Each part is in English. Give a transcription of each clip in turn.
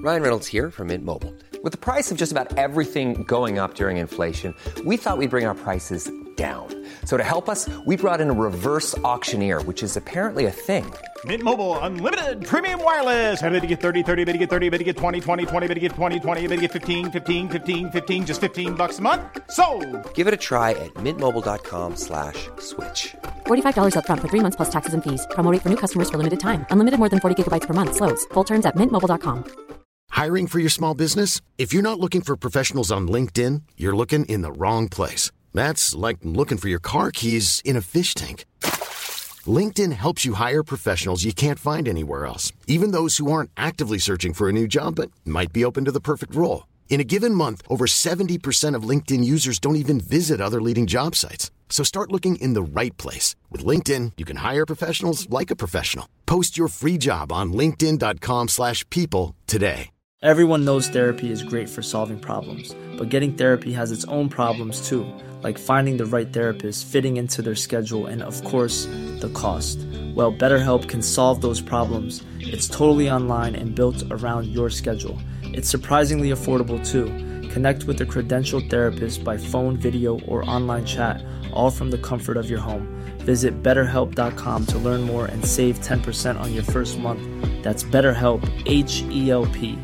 Ryan Reynolds here from Mint Mobile. With the price of just about everything going up during inflation, we thought we'd bring our prices down. So to help us, we brought in a reverse auctioneer, which is apparently a thing. Mint Mobile Unlimited Premium Wireless. How to get 30, 30, bit to get 30, bit to get 20, 20, 20, bit to get 20, 20, bit to get 15, 15, 15, 15, just $15 a month? Sold! Give it a try at mintmobile.com/switch. $45 up front for 3 months plus taxes and fees. Promo rate for new customers for limited time. Unlimited more than 40 gigabytes per month. Slows full terms at mintmobile.com. Hiring for your small business? If you're not looking for professionals on LinkedIn, you're looking in the wrong place. That's like looking for your car keys in a fish tank. LinkedIn helps you hire professionals you can't find anywhere else, even those who aren't actively searching for a new job but might be open to the perfect role. In a given month, over 70% of LinkedIn users don't even visit other leading job sites. So start looking in the right place. With LinkedIn, you can hire professionals like a professional. Post your free job on linkedin.com/people today. Everyone knows therapy is great for solving problems, but getting therapy has its own problems too, like finding the right therapist, fitting into their schedule, and of course, the cost. Well, BetterHelp can solve those problems. It's totally online and built around your schedule. It's surprisingly affordable too. Connect with a credentialed therapist by phone, video, or online chat, all from the comfort of your home. Visit BetterHelp.com to learn more and save 10% on your first month. That's BetterHelp, H-E-L-P.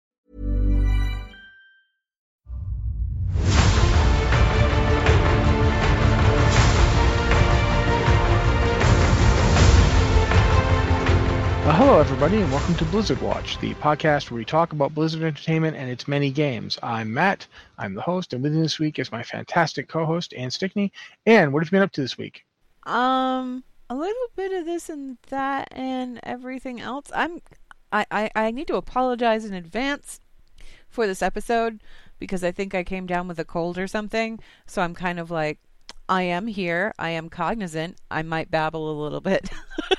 Hello, everybody, and welcome to Blizzard Watch, the podcast where we talk about Blizzard Entertainment and its many games. I'm Matt, I'm the host, and with me this week is my fantastic co-host, Ann Stickney. Ann, what have you been up to this week? A little bit of this and that and everything else. I need to apologize in advance for this episode because I think I came down with a cold or something. So I'm kind of like, I am here. I am cognizant. I might babble a little bit.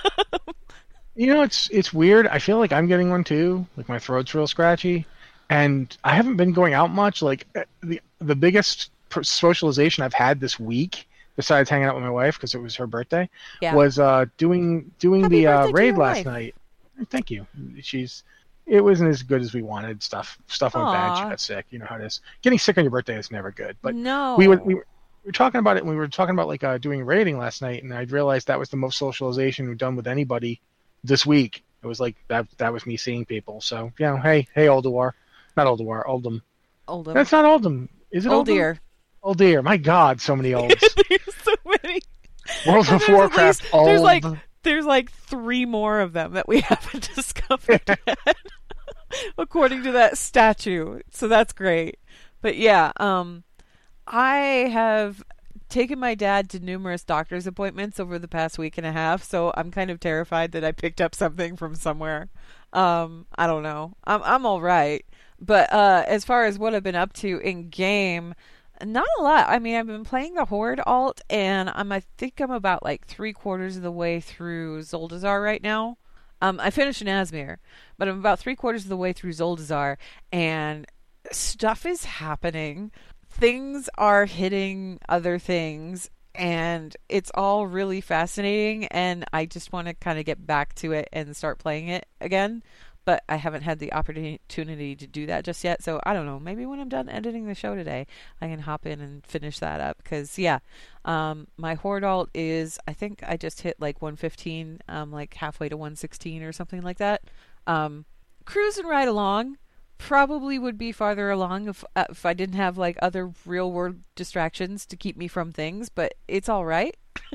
You know, it's weird. I feel like I'm getting one too. Like my throat's real scratchy, and I haven't been going out much. Like the biggest socialization I've had this week, besides hanging out with my wife because it was her birthday, was doing the raid last night. Thank you. It wasn't as good as we wanted. Stuff went bad. She got sick. You know how it is. Getting sick on your birthday is never good. But no, we were talking about it, and we were talking about like doing raiding last night, and I realized that was the most socialization we've done with anybody this week. It was like that was me seeing people. So, you know, hey Ulduar. Not Ulduar, Uldum. Uldum. That's not Uldum. Is it Uldir? Uldir. My God, so many Ulds. There's so many. World of Warcraft Uld. There's like 3 more of them that we haven't discovered yet. According to that statue. So that's great. But yeah, I have taken my dad to numerous doctor's appointments over the past week and a half, so I'm kind of terrified that I picked up something from somewhere. I don't know. I'm all right. But as far as what I've been up to in game, not a lot. I mean, I've been playing the Horde alt, and I think I'm about like 3/4 of the way through Zuldazar right now. I finished an Asmir, but I'm about 3/4 of the way through Zuldazar, and stuff is happening. Things are hitting other things, and it's all really fascinating, and I just want to kind of get back to it and start playing it again, but I haven't had the opportunity to do that just yet, so I don't know, maybe when I'm done editing the show today, I can hop in and finish that up, because, my Horde alt is, I think I just hit like 115, like halfway to 116 or something like that. Cruising right along. Probably would be farther along if I didn't have like other real world distractions to keep me from things, but it's all right.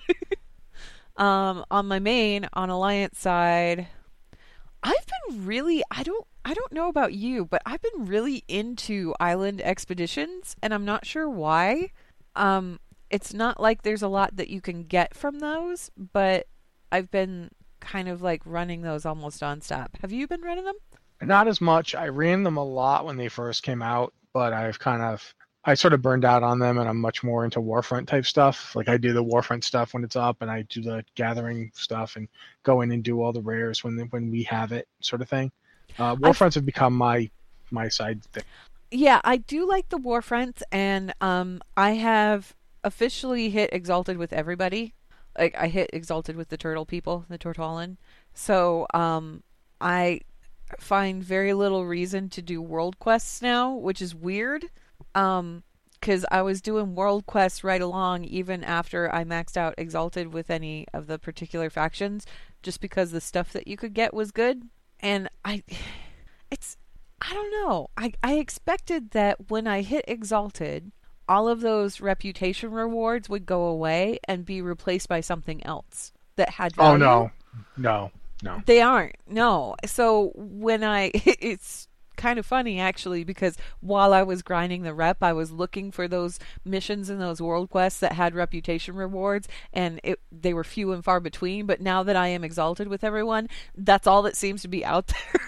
On my main, on Alliance side, I've been really, I don't know about you, but I've been really into island expeditions, and I'm not sure why. It's not like there's a lot that you can get from those, but I've been kind of like running those almost nonstop. Have you been running them? Not as much. I ran them a lot when they first came out, but I sort of burned out on them, and I'm much more into Warfront type stuff. Like I do the Warfront stuff when it's up, and I do the gathering stuff and go in and do all the rares when we have it, sort of thing. Warfronts have become my side thing. Yeah, I do like the Warfronts, and I have officially hit Exalted with everybody. Like I hit Exalted with the Turtle people, the Tortolan. So I find very little reason to do world quests now, which is weird. Because I was doing world quests right along even after I maxed out Exalted with any of the particular factions, just because the stuff that you could get was good. And I don't know. I expected that when I hit Exalted, all of those reputation rewards would go away and be replaced by something else that had value. Oh, no. They aren't. No. So when it's kind of funny actually, because while I was grinding the rep, I was looking for those missions and those world quests that had reputation rewards, and they were few and far between. But now that I am Exalted with everyone, that's all that seems to be out there.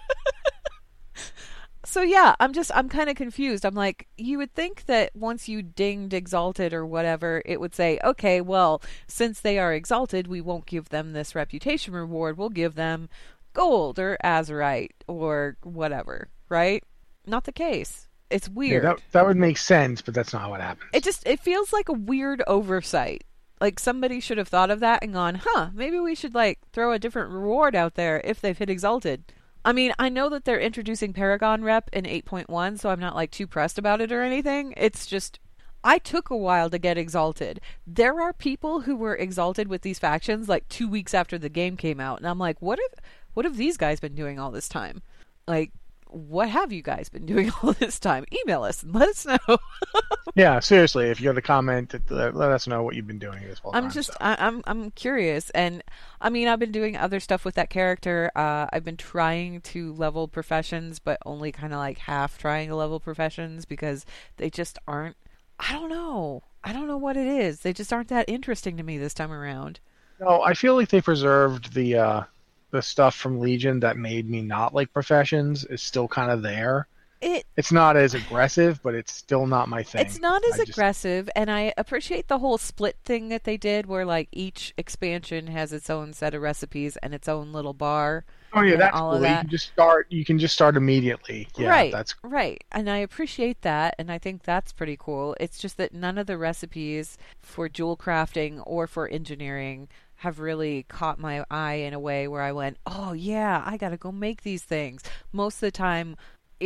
So yeah, I'm kind of confused. I'm like, you would think that once you dinged Exalted or whatever, it would say, okay, well, since they are Exalted, we won't give them this reputation reward. We'll give them gold or azurite or whatever, right? Not the case. It's weird. Yeah, that would make sense, but that's not what happens. It feels like a weird oversight. Like somebody should have thought of that and gone, maybe we should like throw a different reward out there if they've hit Exalted. I mean, I know that they're introducing Paragon Rep in 8.1, so I'm not like too pressed about it or anything. It's just, I took a while to get Exalted. There are people who were Exalted with these factions like 2 weeks after the game came out, and I'm like, what have these guys been doing all this time? Like, what have you guys been doing all this time? Email us and let us know. Yeah, seriously, if you have a comment, let us know what you've been doing this whole time. I'm curious, and I mean, I've been doing other stuff with that character. I've been trying to level professions, but only kind of like half trying to level professions because they just aren't. I don't know what it is. They just aren't that interesting to me this time around. No, I feel like they preserved the stuff from Legion that made me not like professions is still kind of there. It's not as aggressive, but it's still not my thing. It's not as aggressive, and I appreciate the whole split thing that they did where like each expansion has its own set of recipes and its own little bar. Oh yeah, that's cool. You can just start immediately. Yeah, right, that's right. And I appreciate that, and I think that's pretty cool. It's just that none of the recipes for jewel crafting or for engineering have really caught my eye in a way where I went, oh yeah, I gotta go make these things. Most of the time,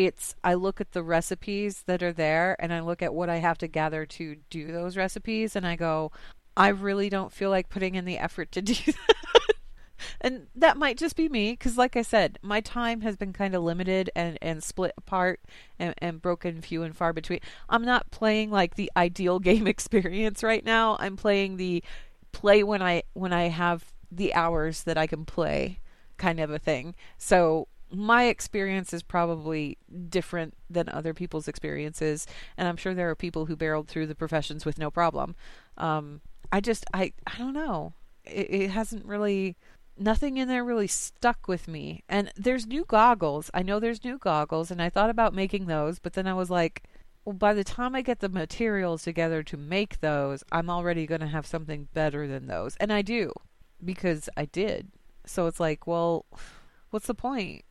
I look at the recipes that are there and I look at what I have to gather to do those recipes and I go, I really don't feel like putting in the effort to do that. And that might just be me, because like I said, my time has been kind of limited and split apart and broken few and far between. I'm not playing like the ideal game experience right now. I'm playing the play when I have the hours that I can play kind of a thing. So my experience is probably different than other people's experiences, and I'm sure there are people who barreled through the professions with no problem. I don't know. It hasn't really, nothing in there really stuck with me. And there's new goggles. I know there's new goggles, and I thought about making those, but then I was like, well, by the time I get the materials together to make those, I'm already going to have something better than those. And I do, because I did. So it's like, well, what's the point?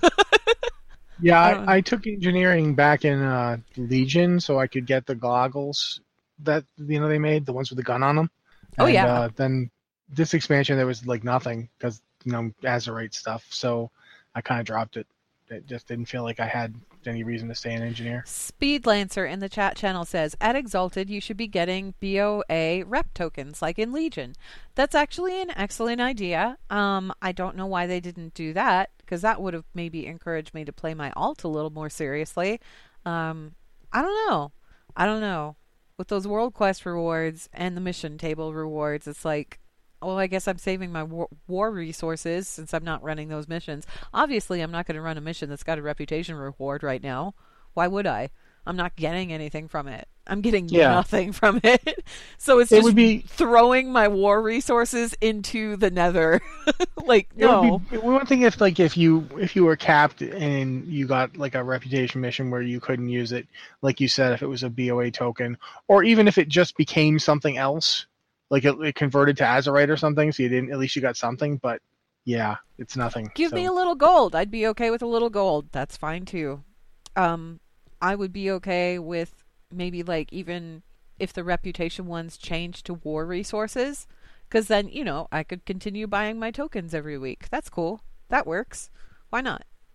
Yeah, I took engineering back in Legion so I could get the goggles that they made, the ones with the gun on them. Oh, yeah. Then this expansion there was like nothing because Azurite stuff, so I kind of dropped it. It just didn't feel like I had any reason to stay an engineer. Speed Lancer in the chat channel says, at Exalted you should be getting BOA rep tokens like in Legion. That's actually an excellent idea. I don't know why they didn't do that, because that would have maybe encouraged me to play my alt a little more seriously. I don't know. With those world quest rewards and the mission table rewards, it's like, well, I guess I'm saving my war resources since I'm not running those missions. Obviously, I'm not going to run a mission that's got a reputation reward right now. Why would I? I'm not getting anything from it. I'm getting nothing from it. So it would be throwing my war resources into the nether. Like, no. It would be one thing if you were capped and you got like a reputation mission where you couldn't use it, like you said, if it was a BOA token, or even if it just became something else. Like it converted to Azurite or something, so at least you got something, but yeah, it's nothing. Give me a little gold. I'd be okay with a little gold. That's fine too. I would be okay with maybe like even if the reputation ones change to war resources, because then, I could continue buying my tokens every week. That's cool. That works. Why not?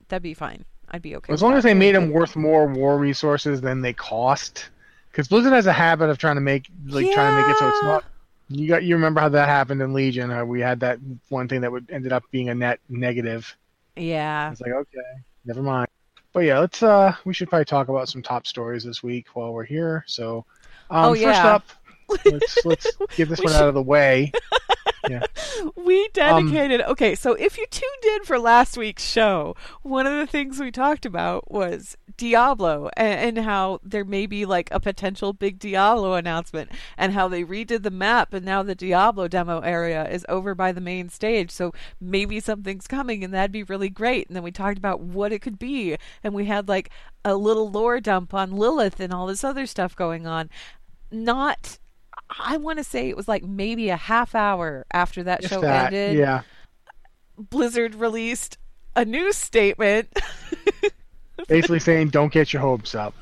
that'd be fine. I'd be okay. As long as they made them worth more war resources than they cost, because Blizzard has a habit of trying to make it so it's not. You remember how that happened in Legion? How we had that one thing that ended up being a net negative. Yeah. It's like, okay, never mind. But yeah, we should probably talk about some top stories this week while we're here. So, first up, let's get this one out of the way. Yeah. We dedicated. Okay, so if you tuned in for last week's show, one of the things we talked about was Diablo and how there may be like a potential big Diablo announcement, and how they redid the map and now the Diablo demo area is over by the main stage. So maybe something's coming and that'd be really great. And then we talked about what it could be, and we had like a little lore dump on Lilith and all this other stuff going on. I want to say it was like maybe a half hour after that show ended. Yeah. Blizzard released a news statement. Basically saying, don't get your hopes up.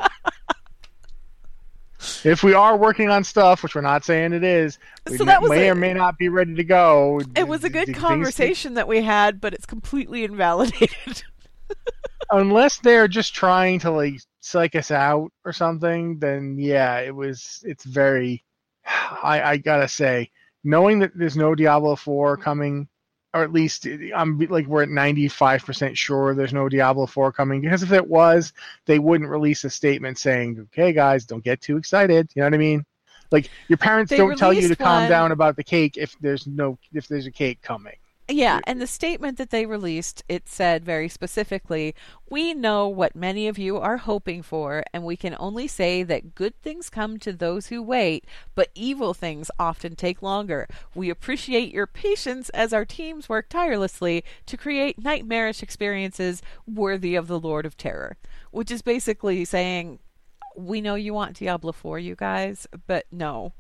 If we are working on stuff, which we're not saying it is, we may or may not be ready to go. It was a good conversation that we had, but it's completely invalidated. Unless they're just trying to like psych us out or something, then yeah, it's very. I gotta say, knowing that there's no Diablo 4 coming, or at least we're at 95% sure there's no Diablo 4 coming, because if it was, they wouldn't release a statement saying, okay guys, don't get too excited. You know what I mean? Like, your parents don't tell you to calm down about the cake if there's a cake coming. Yeah, and the statement that they released, it said very specifically, "We know what many of you are hoping for, and we can only say that good things come to those who wait, but evil things often take longer. We appreciate your patience as our teams work tirelessly to create nightmarish experiences worthy of the Lord of Terror." Which is basically saying, we know you want Diablo 4, you guys, but no.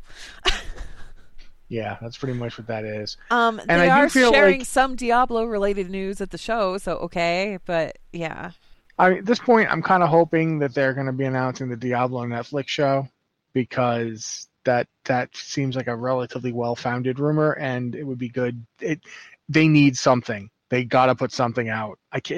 Yeah, that's pretty much what that is. And they are sharing some Diablo-related news at the show, so okay, but yeah. At this point, I'm kind of hoping that they're going to be announcing the Diablo Netflix show, because that seems like a relatively well-founded rumor, and it would be good. They need something. They got to put something out.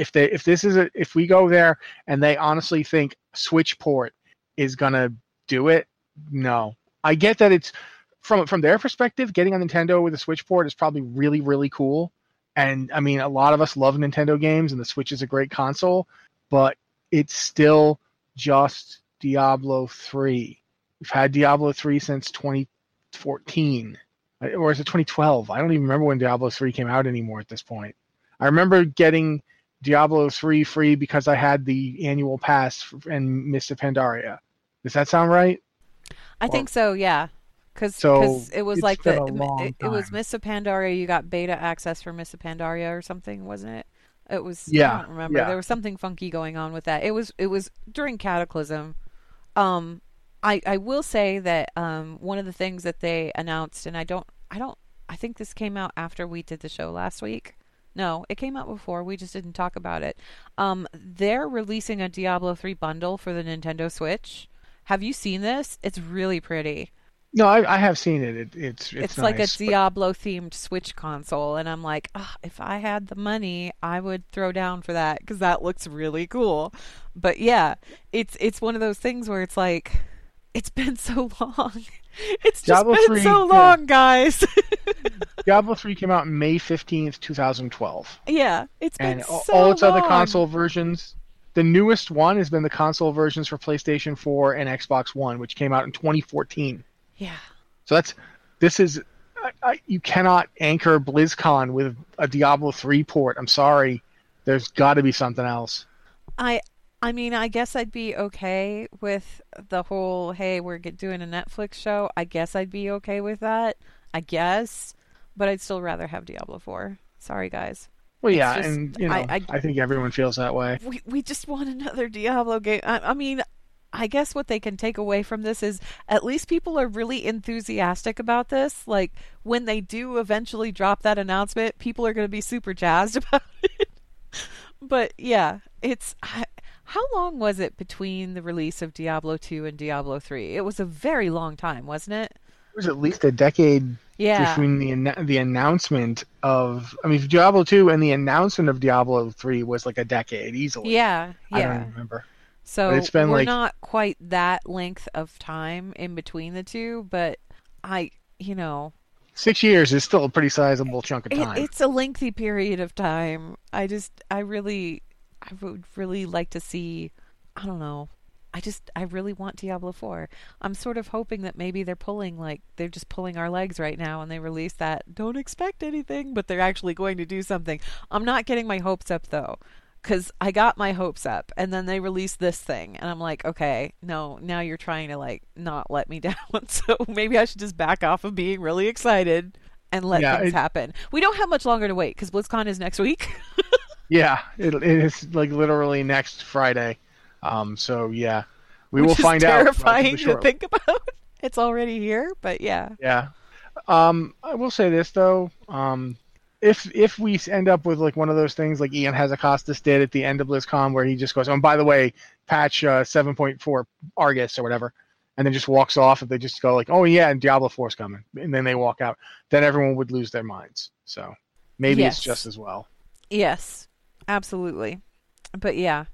If we go there and they honestly think Switchport is going to do it, no. I get that it's. From their perspective, getting on Nintendo with a Switch port is probably really, really cool. And, I mean, a lot of us love Nintendo games, and the Switch is a great console, but it's still just Diablo 3. We've had Diablo 3 since 2014. Or is it 2012? I don't even remember when Diablo 3 came out anymore at this point. I remember getting Diablo 3 free because I had the annual pass and Mists of Pandaria. Does that sound right? I think so, yeah. Because it was like it was Mists of Pandaria. You got beta access for Mists of Pandaria or something, wasn't it? It was. Yeah, I don't remember. Yeah. There was something funky going on with that. It was during Cataclysm. I will say that one of the things that they announced, and I think this came out after we did the show last week. No, it came out before. We just didn't talk about it. They're releasing a Diablo 3 bundle for the Nintendo Switch. Have you seen this? It's really pretty. No, I have seen it. It's nice, like a Diablo-themed Switch console, and I'm like, if I had the money, I would throw down for that, because that looks really cool. But yeah, it's one of those things where it's like, it's been so long. It's just Diablo been 3, so long, guys. Diablo 3 came out May 15th, 2012. Yeah, it's been and so all its long. Other console versions. The newest one has been the console versions for PlayStation 4 and Xbox One, which came out in 2014. Yeah. So you cannot anchor BlizzCon with a Diablo 3 port. I'm sorry. There's got to be something else. I mean, I guess I'd be okay with the whole, hey, we're doing a Netflix show. I guess I'd be okay with that. I guess. But I'd still rather have Diablo 4. Sorry, guys. Well, yeah, and I think everyone feels that way. We just want another Diablo game. I mean, I guess what they can take away from this is at least people are really enthusiastic about this. Like, when they do eventually drop that announcement, people are going to be super jazzed about it. But yeah, how long was it between the release of Diablo 2 and Diablo 3? It was a very long time, wasn't it? was at least a decade Yeah. between the announcement of, I mean, Diablo 2 and the announcement of Diablo 3 was like a decade easily. Yeah. I Yeah. don't remember. So But it's been we're like not quite that length of time in between the two, but I, you know, 6 years is still a pretty sizable chunk of time. it's a lengthy period of time. I would really like to see, I don't know. I really want Diablo 4. I'm sort of hoping that maybe they're just pulling our legs right now and they release that. Don't expect anything, but they're actually going to do something. I'm not getting my hopes up though, because I got my hopes up and then they released this thing and I'm like, okay, no, now you're trying to like not let me down. So maybe I should just back off of being really excited and let things happen. We don't have much longer to wait because BlizzCon is next week. Yeah, it is like literally next Friday. So yeah, we Which will is find out. Terrifying to think about. It's already here, but yeah. Yeah. I will say this though. If we end up with like one of those things like Ian Hazacostas did at the end of BlizzCon, where he just goes, "Oh, and by the way, patch 7.4 Argus or whatever," and then just walks off, if they just go like, "Oh yeah, and Diablo 4's coming," and then they walk out, then everyone would lose their minds. So maybe it's just as well. Yes, absolutely. But yeah.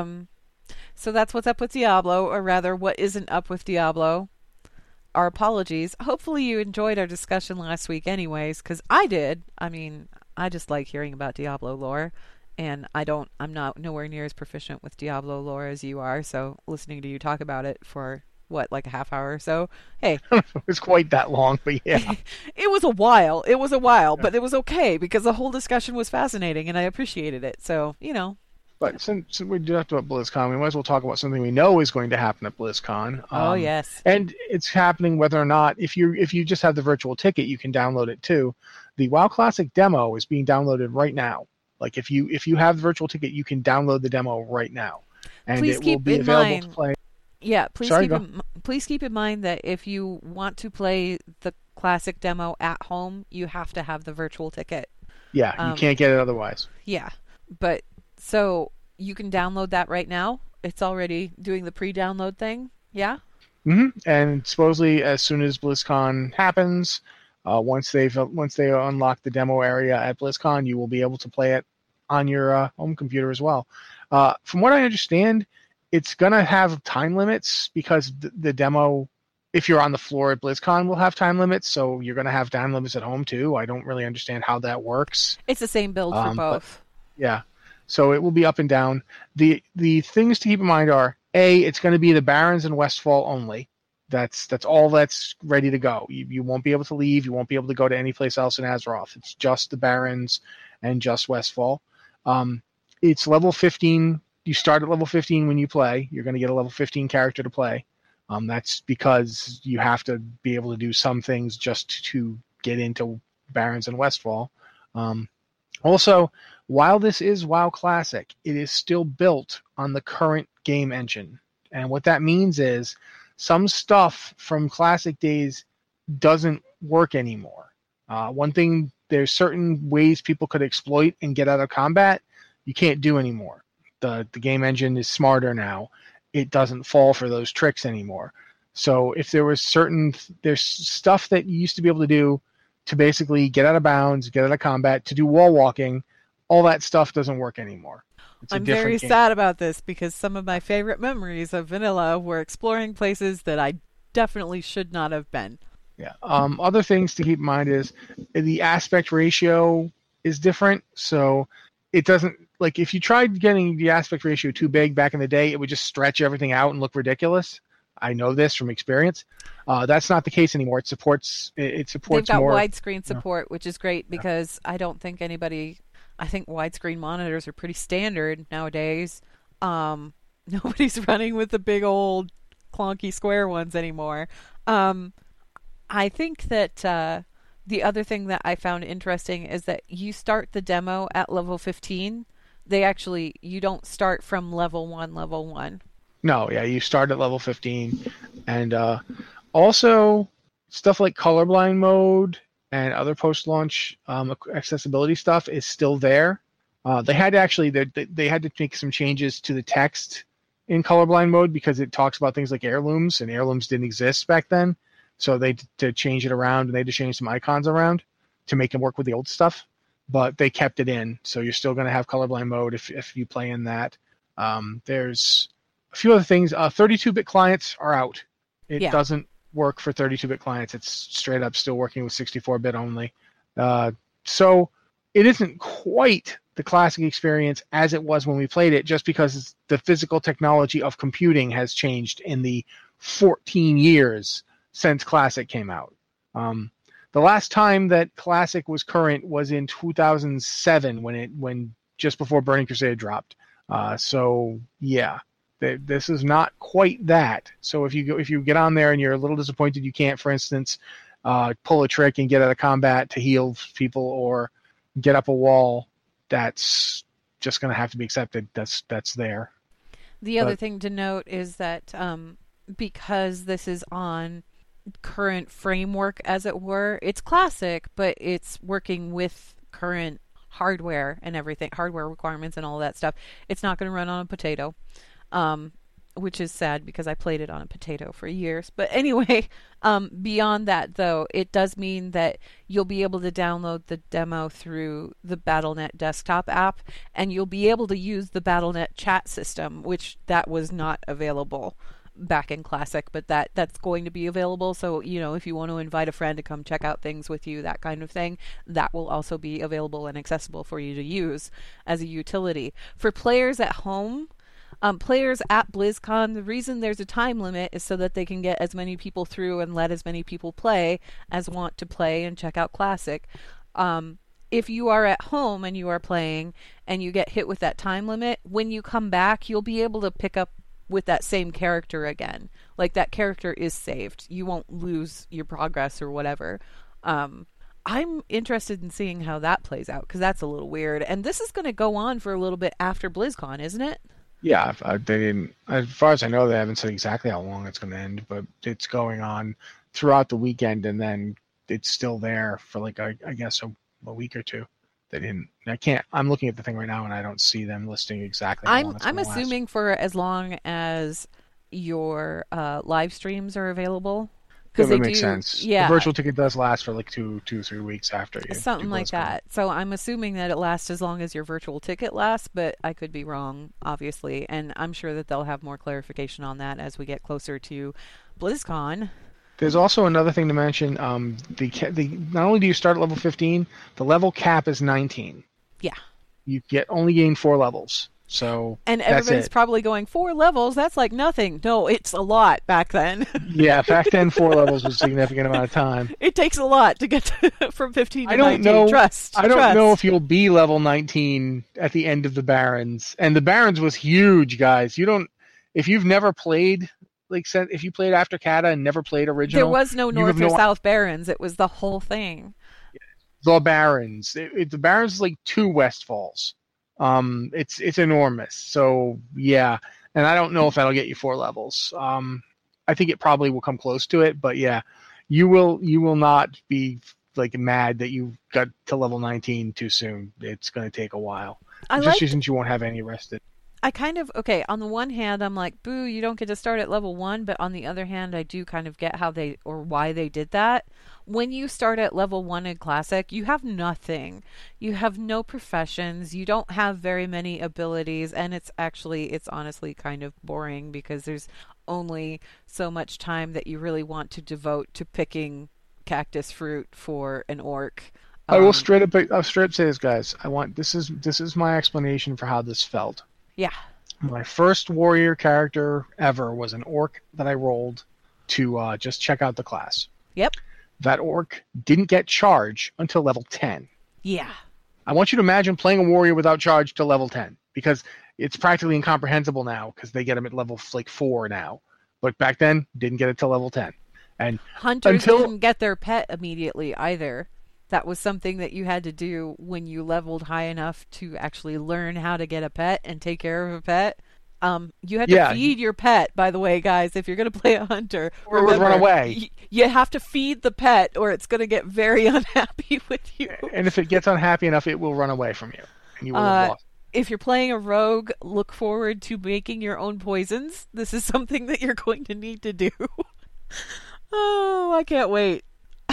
So that's what's up with Diablo, or rather, what isn't up with Diablo. Our apologies. Hopefully you enjoyed our discussion last week anyways, because I did. I mean, I just like hearing about Diablo lore, and I'm not nowhere near as proficient with Diablo lore as you are, so listening to you talk about it for, like a half hour or so, hey. It was quite that long, but yeah. It was a while, but it was okay, because the whole discussion was fascinating, and I appreciated it, so, But since we do have to about BlizzCon, we might as well talk about something we know is going to happen at BlizzCon. Oh yes, and it's happening whether or not, if you just have the virtual ticket, you can download it too. The WoW Classic demo is being downloaded right now. Like if you have the virtual ticket, you can download the demo right now, and please it will be available to play. Yeah, please keep in mind that if you want to play the Classic demo at home, you have to have the virtual ticket. Yeah, you can't get it otherwise. Yeah, but. So you can download that right now. It's already doing the pre-download thing. Yeah. Mm-hmm. And supposedly, as soon as BlizzCon happens, once they unlock the demo area at BlizzCon, you will be able to play it on your home computer as well. From what I understand, it's gonna have time limits because the demo, if you're on the floor at BlizzCon, will have time limits. So you're gonna have time limits at home too. I don't really understand how that works. It's the same build for both. Yeah. So it will be up and down. The things to keep in mind are, it's going to be the Barrens and Westfall only. That's all that's ready to go. You won't be able to leave. You won't be able to go to any place else in Azeroth. It's just the Barrens and just Westfall. It's level 15. You start at level 15 when you play. You're going to get a level 15 character to play. That's because you have to be able to do some things just to get into Barrens and Westfall. Also, while this is WoW Classic, it is still built on the current game engine. And what that means is some stuff from Classic days doesn't work anymore. One thing, there's certain ways people could exploit and get out of combat, you can't do anymore. The game engine is smarter now. It doesn't fall for those tricks anymore. So if there was there's stuff that you used to be able to do to basically get out of bounds, get out of combat, to do wall walking, all that stuff doesn't work anymore. I'm very sad about this because some of my favorite memories of vanilla were exploring places that I definitely should not have been. Yeah. Other things to keep in mind is the aspect ratio is different. So it doesn't, like if you tried getting the aspect ratio too big back in the day, it would just stretch everything out and look ridiculous. I know this from experience. That's not the case anymore. It supports They've got more widescreen support, which is great because I don't think I think widescreen monitors are pretty standard nowadays. Nobody's running with the big old clunky square ones anymore. I think that the other thing that I found interesting is that you start the demo at level 15. You don't start from level 1. No, yeah, you start at level 15. And also, stuff like colorblind mode and other post-launch accessibility stuff is still there. They had to make some changes to the text in colorblind mode because it talks about things like heirlooms, and heirlooms didn't exist back then. so they to change it around, and they had to change some icons around to make them work with the old stuff. But they kept it in, so you're still going to have colorblind mode if you play in that. There's a few other things. 32-bit clients are out. It doesn't work for 32-bit clients. It's straight up still working with 64-bit only. So it isn't quite the classic experience as it was when we played it, just because the physical technology of computing has changed in the 14 years since classic came out. The last time that classic was current was in 2007 when just before Burning Crusade dropped. So yeah, this is not quite that. So if you get on there and you're a little disappointed you can't, for instance, pull a trick and get out of combat to heal people or get up a wall, that's just going to have to be accepted. That's there. The other thing to note is that because this is on current framework, as it were, it's classic, but it's working with current hardware and everything, hardware requirements and all that stuff. It's not going to run on a potato, which is sad because I played it on a potato for years. But anyway, beyond that, though, it does mean that you'll be able to download the demo through the Battle.net desktop app, and you'll be able to use the Battle.net chat system, which that was not available back in classic, but that's going to be available. So if you want to invite a friend to come check out things with you, that kind of thing, that will also be available and accessible for you to use as a utility. For players at home, players at BlizzCon, the reason there's a time limit is so that they can get as many people through and let as many people play as want to play and check out classic. If you are at home and you are playing and you get hit with that time limit, when you come back, you'll be able to pick up with that same character again. Like, that character is saved. You won't lose your progress or whatever. I'm interested in seeing how that plays out, because that's a little weird. And this is going to go on for a little bit after BlizzCon, isn't it? Yeah, they didn't. As far as I know, they haven't said exactly how long it's going to end, but it's going on throughout the weekend, and then it's still there for like I guess a week or two. They didn't. I'm looking at the thing right now, and I don't see them listing exactly how long it's I'm going to assuming last. For as long as your live streams are available. That would make sense. Yeah, the virtual ticket does last for like 2-3 weeks after you. Something like that. So I'm assuming that it lasts as long as your virtual ticket lasts, but I could be wrong, obviously. And I'm sure that they'll have more clarification on that as we get closer to BlizzCon. There's also another thing to mention. Not only do you start at level 15, the level cap is 19. Yeah. You only gain 4 levels. So and everybody's probably going, 4 levels? That's like nothing. No, it's a lot back then. Yeah, back then 4 levels was a significant amount of time. It takes a lot to get from 15 to 19. I don't know if you'll be level 19 at the end of the Barrens. And the Barrens was huge, guys. If you've never played, if you played after Kata and never played original, there was no North or South Barrens. It was the whole thing. The Barrens. The Barrens is like 2 Westfalls. It's enormous. So yeah, and I don't know if that'll get you 4 levels. I think it probably will come close to it, but yeah, you will not be like mad that you got to level 19 too soon. It's going to take a while, since you won't have any rested. On the one hand, I'm like, boo, you don't get to start at level 1, but on the other hand, I do kind of get why they did that. When you start at level 1 in Classic, you have nothing. You have no professions, you don't have very many abilities, and it's honestly kind of boring because there's only so much time that you really want to devote to picking cactus fruit for an orc. I will straight up say this, guys. This is my explanation for how this felt. Yeah. My first warrior character ever was an orc that I rolled to just check out the class. Yep. That orc didn't get charge until level 10. Yeah. I want you to imagine playing a warrior without charge to level 10, because it's practically incomprehensible now because they get them at level 4 now. But back then, didn't get it till level 10. And hunters didn't get their pet immediately either. That was something that you had to do when you leveled high enough to actually learn how to get a pet and take care of a pet. You had to feed your pet, by the way, guys, if you're going to play a hunter. Or it would run away. You have to feed the pet or it's going to get very unhappy with you. And if it gets unhappy enough, it will run away from you. And you will have lost. If you're playing a rogue, look forward to making your own poisons. This is something that you're going to need to do. Oh, I can't wait.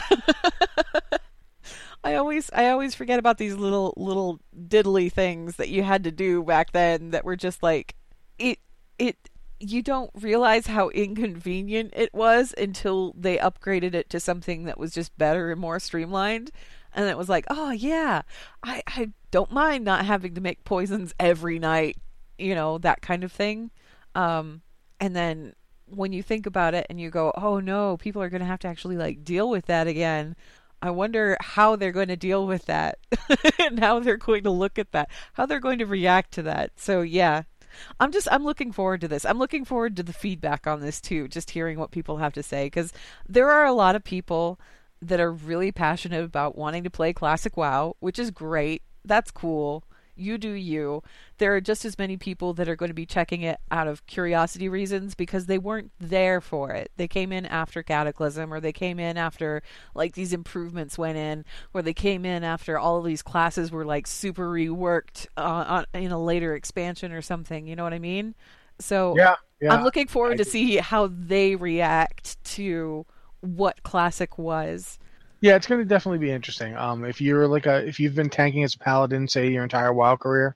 I always forget about these little diddly things that you had to do back then that were just like it you don't realize how inconvenient it was until they upgraded it to something that was just better and more streamlined. And it was like, oh yeah, I don't mind not having to make poisons every night, that kind of thing. And then when you think about it and you go, oh no, people are going to have to actually like deal with that again. I wonder how they're going to deal with that and how they're going to look at that, how they're going to react to that. So yeah, I'm looking forward to this. I'm looking forward to the feedback on this too, just hearing what people have to say, because there are a lot of people that are really passionate about wanting to play Classic WoW, which is great. That's cool. You do you. There are just as many people that are going to be checking it out of curiosity reasons because they weren't there for it. They came in after Cataclysm, or they came in after like these improvements went in, or they came in after all of these classes were like super reworked in a later expansion or something. You know what I mean? So yeah. I'm looking forward to see how they react to what Classic was. Yeah, it's going to definitely be interesting. If you've been tanking as a paladin, say your entire WoW career,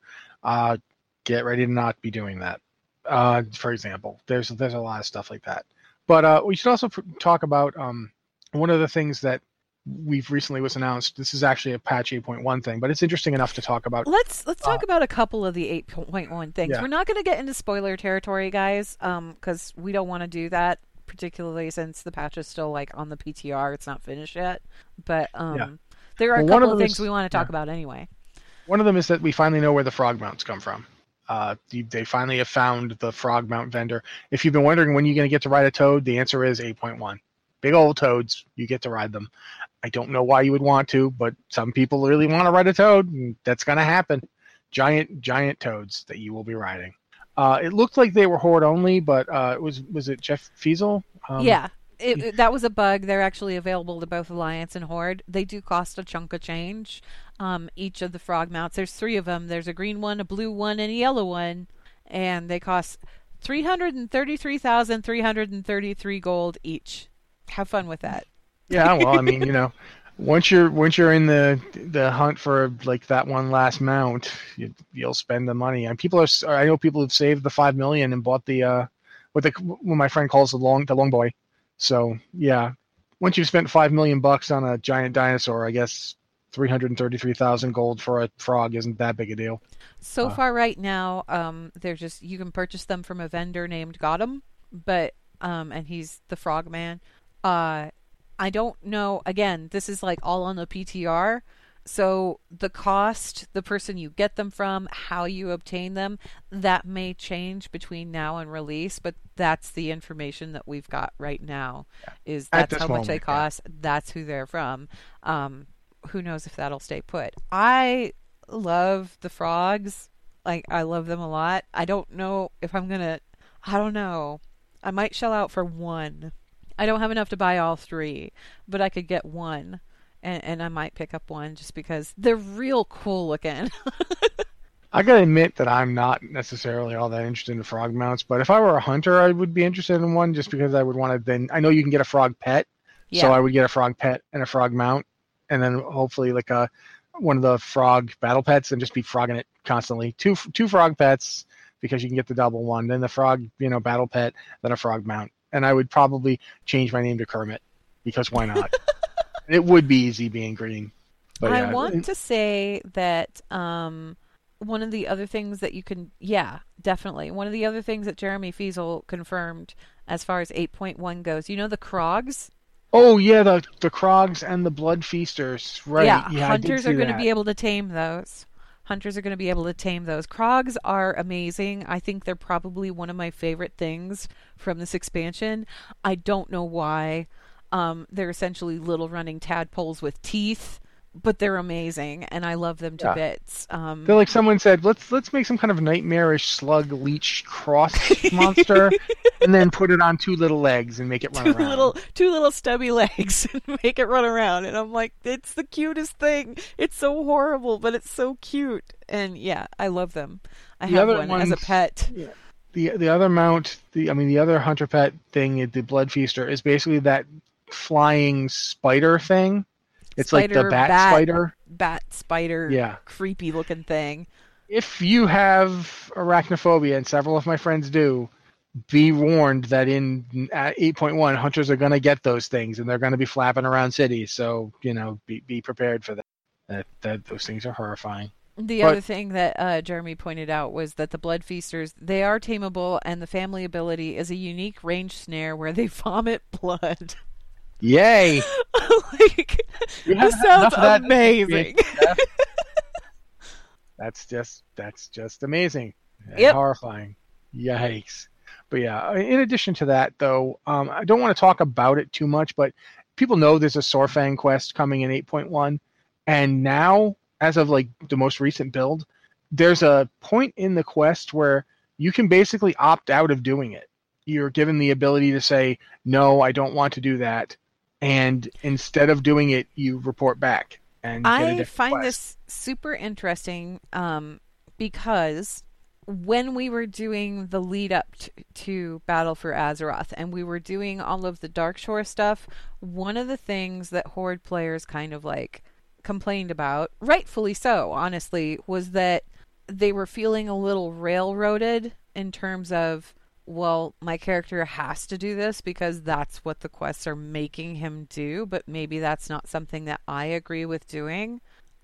get ready to not be doing that. For example, there's a lot of stuff like that. But we should also talk about one of the things that we've recently was announced. This is actually a patch 8.1 thing, but it's interesting enough to talk about. Let's talk about a couple of the 8.1 things. Yeah. We're not going to get into spoiler territory, guys, because we don't want to do that, particularly since the patch is still like on the PTR. It's not finished yet. But there are a couple of things we want to talk about anyway. One of them is that we finally know where the frog mounts come from. They finally have found the frog mount vendor. If you've been wondering when you're going to get to ride a toad, the answer is 8.1. Big old toads, you get to ride them. I don't know why you would want to, but some people really want to ride a toad, and that's going to happen. Giant toads that you will be riding. It looked like they were Horde only, but was it Jeff Fiesel? Yeah, that was a bug. They're actually available to both Alliance and Horde. They do cost a chunk of change. Each of the frog mounts, there's 3 of them. There's a green one, a blue one, and a yellow one, and they cost 333,333 gold each. Have fun with that. Yeah, well, I mean, once you're in the hunt for like that one last mount, you'll spend the money. And I know people who've saved the 5 million and bought the what my friend calls the long boy. So yeah, once you've spent 5 million bucks on a giant dinosaur, I guess 333,000 gold for a frog isn't that big a deal. So far, right now, you can purchase them from a vendor named Gotham, but and he's the frog man. I don't know. Again, this is like all on the PTR. So the cost, the person you get them from, how you obtain them, that may change between now and release, but that's the information that we've got right now. Is that's how much they cost. Yeah. That's who they're from. Who knows if that'll stay put. I love the frogs. Like, I love them a lot. I don't know if I'm gonna. I don't know. I might shell out for one. I don't have enough to buy all 3, but I could get one, and I might pick up one just because they're real cool looking. I gotta admit that I'm not necessarily all that interested in frog mounts, but if I were a hunter, I would be interested in one just because I would want to then. I know you can get a frog pet, so I would get a frog pet and a frog mount, and then hopefully like one of the frog battle pets and just be frogging it constantly. Two frog pets because you can get the double one, then the frog battle pet, then a frog mount. And I would probably change my name to Kermit, because why not? It would be easy being green. But I want to say that one of the other things that you can... Yeah, definitely. One of the other things that Jeremy Fiesel confirmed as far as 8.1 goes, the Krogs? Oh, yeah, the Krogs and the Blood Feasters. Right. Yeah, hunters are going to be able to tame those. Hunters are going to be able to tame those. Krogs are amazing. I think they're probably one of my favorite things from this expansion. I don't know why. They're essentially little running tadpoles with teeth, but they're amazing, and I love them to bits. They're like someone said, let's make some kind of nightmarish slug leech cross monster, and then put it on 2 little legs and make it run around. Two little stubby legs and make it run around. And I'm like, it's the cutest thing. It's so horrible, but it's so cute. And yeah, I love them. I have one as a pet. Yeah. The other mount, the other hunter pet thing, the Blood Feaster, is basically that flying spider thing. It's like the bat spider. Bat spider, yeah. Creepy looking thing. If you have arachnophobia, and several of my friends do, be warned that in 8.1, hunters are going to get those things, and they're going to be flapping around cities. So, be prepared for that. That those things are horrifying. The other thing that Jeremy pointed out was that the blood feasters, they are tameable, and the family ability is a unique range snare where they vomit blood. Yay! This sounds amazing. That's just amazing. And yep. Horrifying. Yikes. But yeah, in addition to that, though, I don't want to talk about it too much, but people know there's a Saurfang quest coming in 8.1, and now, as of like the most recent build, there's a point in the quest where you can basically opt out of doing it. You're given the ability to say, no, I don't want to do that. And instead of doing it, you report back. And I find this super interesting because when we were doing the lead up to Battle for Azeroth and we were doing all of the Darkshore stuff, one of the things that Horde players kind of like complained about, rightfully so, honestly, was that they were feeling a little railroaded in terms of, well, my character has to do this because that's what the quests are making him do, but maybe that's not something that I agree with doing.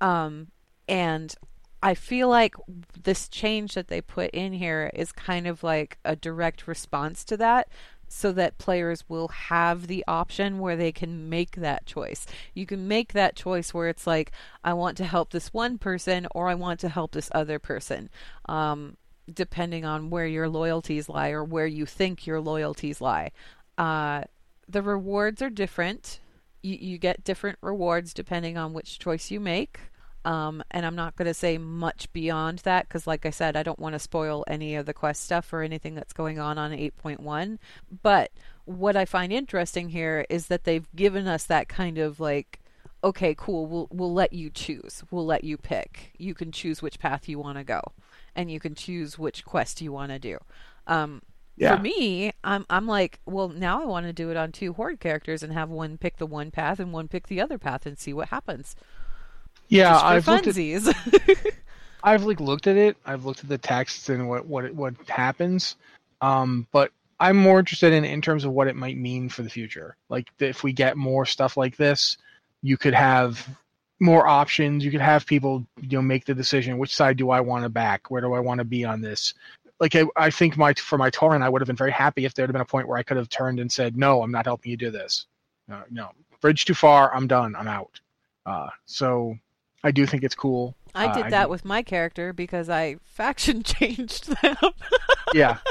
And I feel like this change that they put in here is kind of like a direct response to that, so that players will have the option where they can make that choice. You can make that choice where it's like, I want to help this one person or I want to help this other person, depending on where your loyalties lie or where you think your loyalties lie. The rewards are different. You get different rewards depending on which choice you make. And I'm not going to say much beyond that because, like I said, I don't want to spoil any of the quest stuff or anything that's going on 8.1. But what I find interesting here is that they've given us that kind of like, okay, cool, we'll let you choose. We'll let you pick. You can choose which path you want to go, and you can choose which quest you want to do. For me, I'm like, well, now I want to do it on 2 Horde characters and have one pick the one path and one pick the other path and see what happens. Yeah, I've looked at I've looked at it. I've looked at the texts and what happens. But I'm more interested in terms of what it might mean for the future. Like if we get more stuff like this, you could have more options. You could have people, make the decision. Which side do I want to back? Where do I want to be on this? Like I think for my Tauren, I would have been very happy if there had been a point where I could have turned and said, no, I'm not helping you do this. No, bridge too far. I'm done. I'm out. So I do think it's cool. I did that with my character because I faction changed them. Yeah.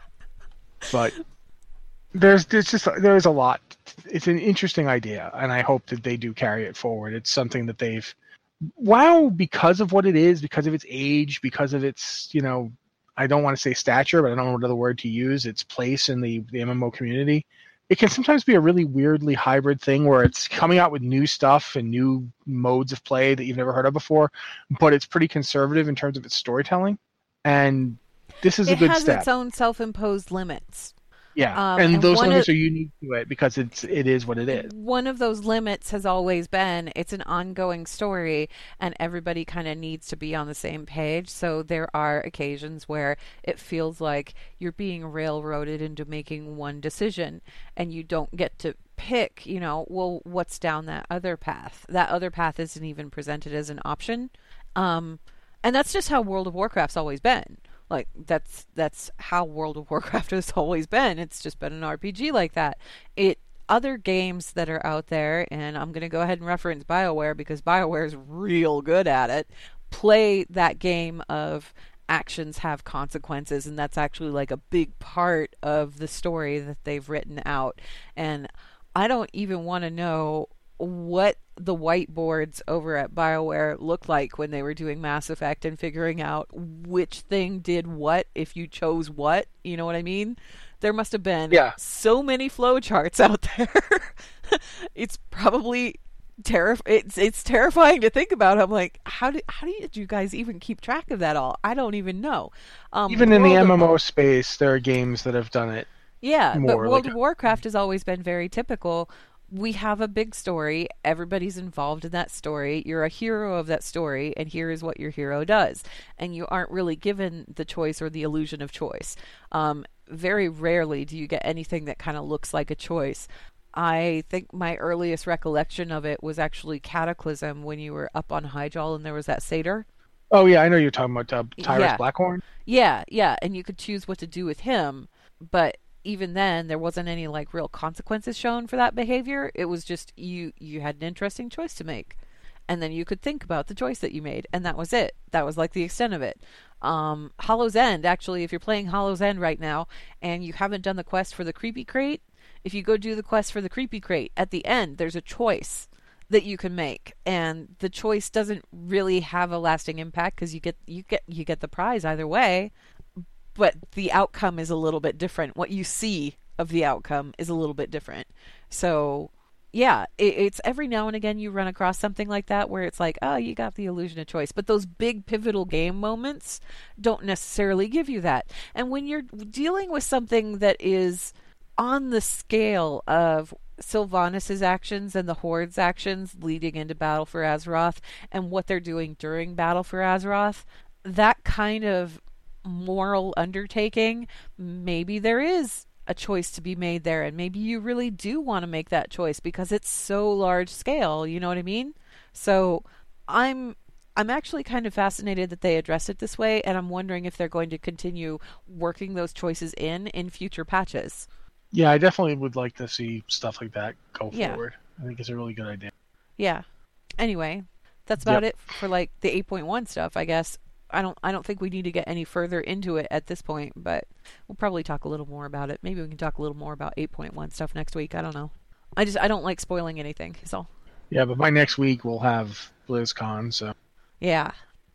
But there's a lot. It's an interesting idea, and I hope that they do carry it forward. It's something that because of what it is, because of its age, because of its, I don't want to say stature, but I don't know what other word to use, its place in the MMO community. It can sometimes be a really weirdly hybrid thing where it's coming out with new stuff and new modes of play that you've never heard of before, but it's pretty conservative in terms of its storytelling. And this is a good step. It has its own self-imposed limits. Yeah, and those limits are unique to it because it is what it is. One of those limits has always been it's an ongoing story and everybody kind of needs to be on the same page. So there are occasions where it feels like you're being railroaded into making one decision and you don't get to pick, well, what's down that other path? That other path isn't even presented as an option. And that's just how World of Warcraft's always been. Like, that's how World of Warcraft has always been. It's just been an RPG like that. Other games that are out there, and I'm going to go ahead and reference BioWare because BioWare is real good at it, play that game of actions have consequences, and that's actually like a big part of the story that they've written out. And I don't even want to know what the whiteboards over at BioWare looked like when they were doing Mass Effect and figuring out which thing did what if you chose what. You know what I mean? There must have been so many flowcharts out there. It's probably it's terrifying to think about. I'm like, how did you guys even keep track of that all? I don't even know. Even in the MMO space, there are games that have done it. Yeah, but World of Warcraft has always been very typical we have a big story. Everybody's involved in that story. You're a hero of that story, and here is what your hero does. And you aren't really given the choice or the illusion of choice. Very rarely do you get anything that kind of looks like a choice. I think my earliest recollection of it was actually Cataclysm, when you were up on Hyjal and there was that satyr. Oh, yeah, I know you're talking about Tyrus Yeah. Blackhorn. Yeah, and you could choose what to do with him, but even then there wasn't any like real consequences shown for that behavior. It was just you had an interesting choice to make, and then you could think about the choice that you made, and that was it. That was like the extent of it. Hollow's End, actually, if you're playing Hollow's End right now and you haven't done the quest for the Creepy Crate, if you go do the quest for the Creepy Crate, at the end there's a choice that you can make, and the choice doesn't really have a lasting impact because you get the prize either way, but the outcome is a little bit different. What you see of the outcome is a little bit different. So yeah, it's every now and again you run across something like that where it's like, oh, you got the illusion of choice, but those big pivotal game moments don't necessarily give you that. And when you're dealing with something that is on the scale of Sylvanas' actions and the Horde's actions leading into Battle for Azeroth and what they're doing during Battle for Azeroth, that kind of moral undertaking, maybe there is a choice to be made there, and maybe you really do want to make that choice because it's so large scale, you know what I mean? So I'm actually kind of fascinated that they address it this way, and I'm wondering if they're going to continue working those choices in future patches. Yeah, I definitely would like to see stuff like that go Yeah. forward. I think it's a really good idea. Yeah. Anyway, that's about it for like the 8.1 stuff, I guess. I don't think we need to get any further into it at this point, but we'll probably talk a little more about it. Maybe we can talk a little more about 8.1 stuff next week. I don't know. I don't like spoiling anything, so. Yeah, but by next week we'll have BlizzCon, so. Yeah.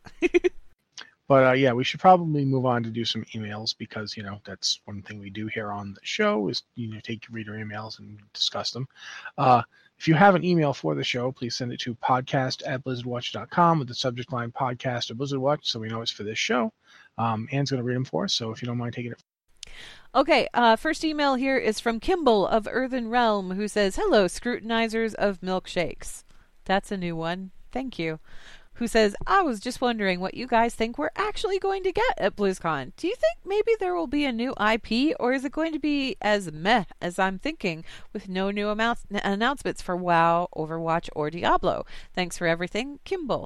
But yeah, we should probably move on to do some emails because, that's one thing we do here on the show is, take reader emails and discuss them. If you have an email for the show, please send it to podcast@blizzardwatch.com with the subject line podcast or Blizzard Watch so we know it's for this show. Anne's going to read them for us, so if you don't mind taking it. Okay, first email here is from Kimball of Earthen Realm, who says, hello, scrutinizers of milkshakes. That's a new one. Thank you. Who says, I was just wondering what you guys think we're actually going to get at BlizzCon. Do you think maybe there will be a new IP, or is it going to be as meh as I'm thinking, with no new announcements for WoW, Overwatch, or Diablo? Thanks for everything, Kimball.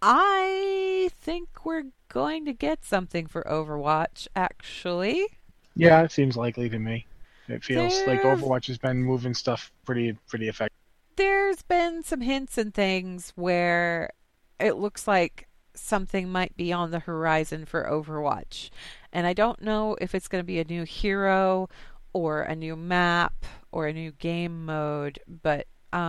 I think we're going to get something for Overwatch, actually. Yeah, it seems likely to me. It feels like Overwatch has been moving stuff pretty effective. There's been some hints and things where it looks like something might be on the horizon for Overwatch. And I don't know if it's going to be a new hero or a new map or a new game mode, but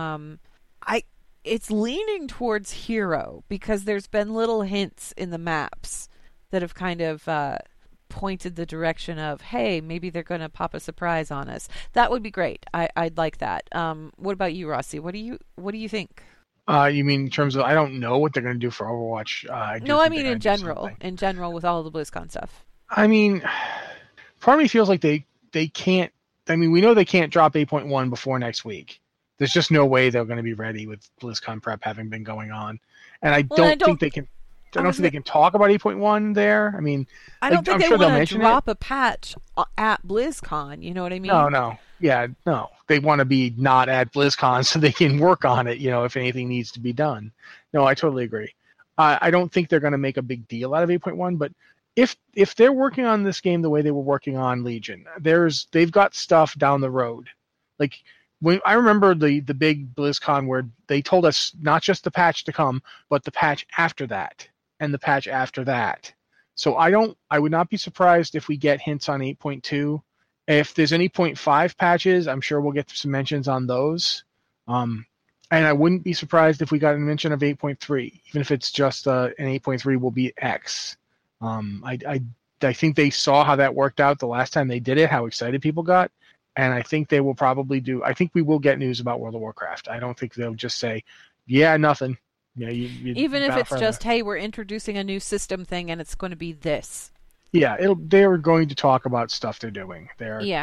it's leaning towards hero because there's been little hints in the maps that have kind of pointed the direction of, hey, maybe they're going to pop a surprise on us. That would be great. I'd like that. What about you, Rossi? What do you think? You mean in terms of, I don't know what they're going to do for Overwatch. I mean in general with all the BlizzCon stuff. I mean, part of me feels like they can't, we know they can't drop 8.1 before next week. There's just no way they're going to be ready with BlizzCon prep having been going on. And I don't think they can talk about 8.1 there. I mean, I don't think they want to drop a patch at BlizzCon. You know what I mean? No. Yeah, no. They want to be not at BlizzCon so they can work on it, if anything needs to be done. No, I totally agree. I don't think they're going to make a big deal out of 8.1, but if they're working on this game the way they were working on Legion, they've got stuff down the road. Like, when I remember the big BlizzCon where they told us not just the patch to come, but the patch after that and the patch after that. So I would not be surprised if we get hints on 8.2. If there's any 0.5 patches, I'm sure we'll get some mentions on those. And I wouldn't be surprised if we got a mention of 8.3, even if it's just an 8.3 will be X. I think they saw how that worked out the last time they did it, how excited people got. And I think they will probably I think we will get news about World of Warcraft. I don't think they'll just say, yeah, nothing. Yeah, even if it's just, hey, we're introducing a new system thing and it's going to be this. Yeah, they're going to talk about stuff they're doing.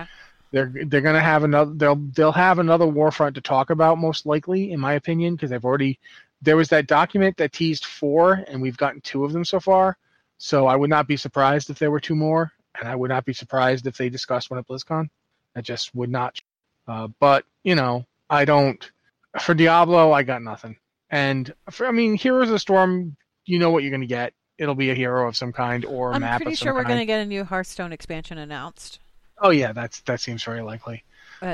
They're gonna have another. They'll have another Warfront to talk about, most likely, in my opinion, because there was that document that teased 4, and we've gotten 2 of them so far. So I would not be surprised if there were 2 more, and I would not be surprised if they discussed one at BlizzCon. I just would not. But I don't. For Diablo, I got nothing. And Heroes of the Storm, you know what you're gonna get. It'll be a hero of some kind or a map of some kind. I'm pretty sure we're gonna get a new Hearthstone expansion announced. Oh yeah, that seems very likely. But...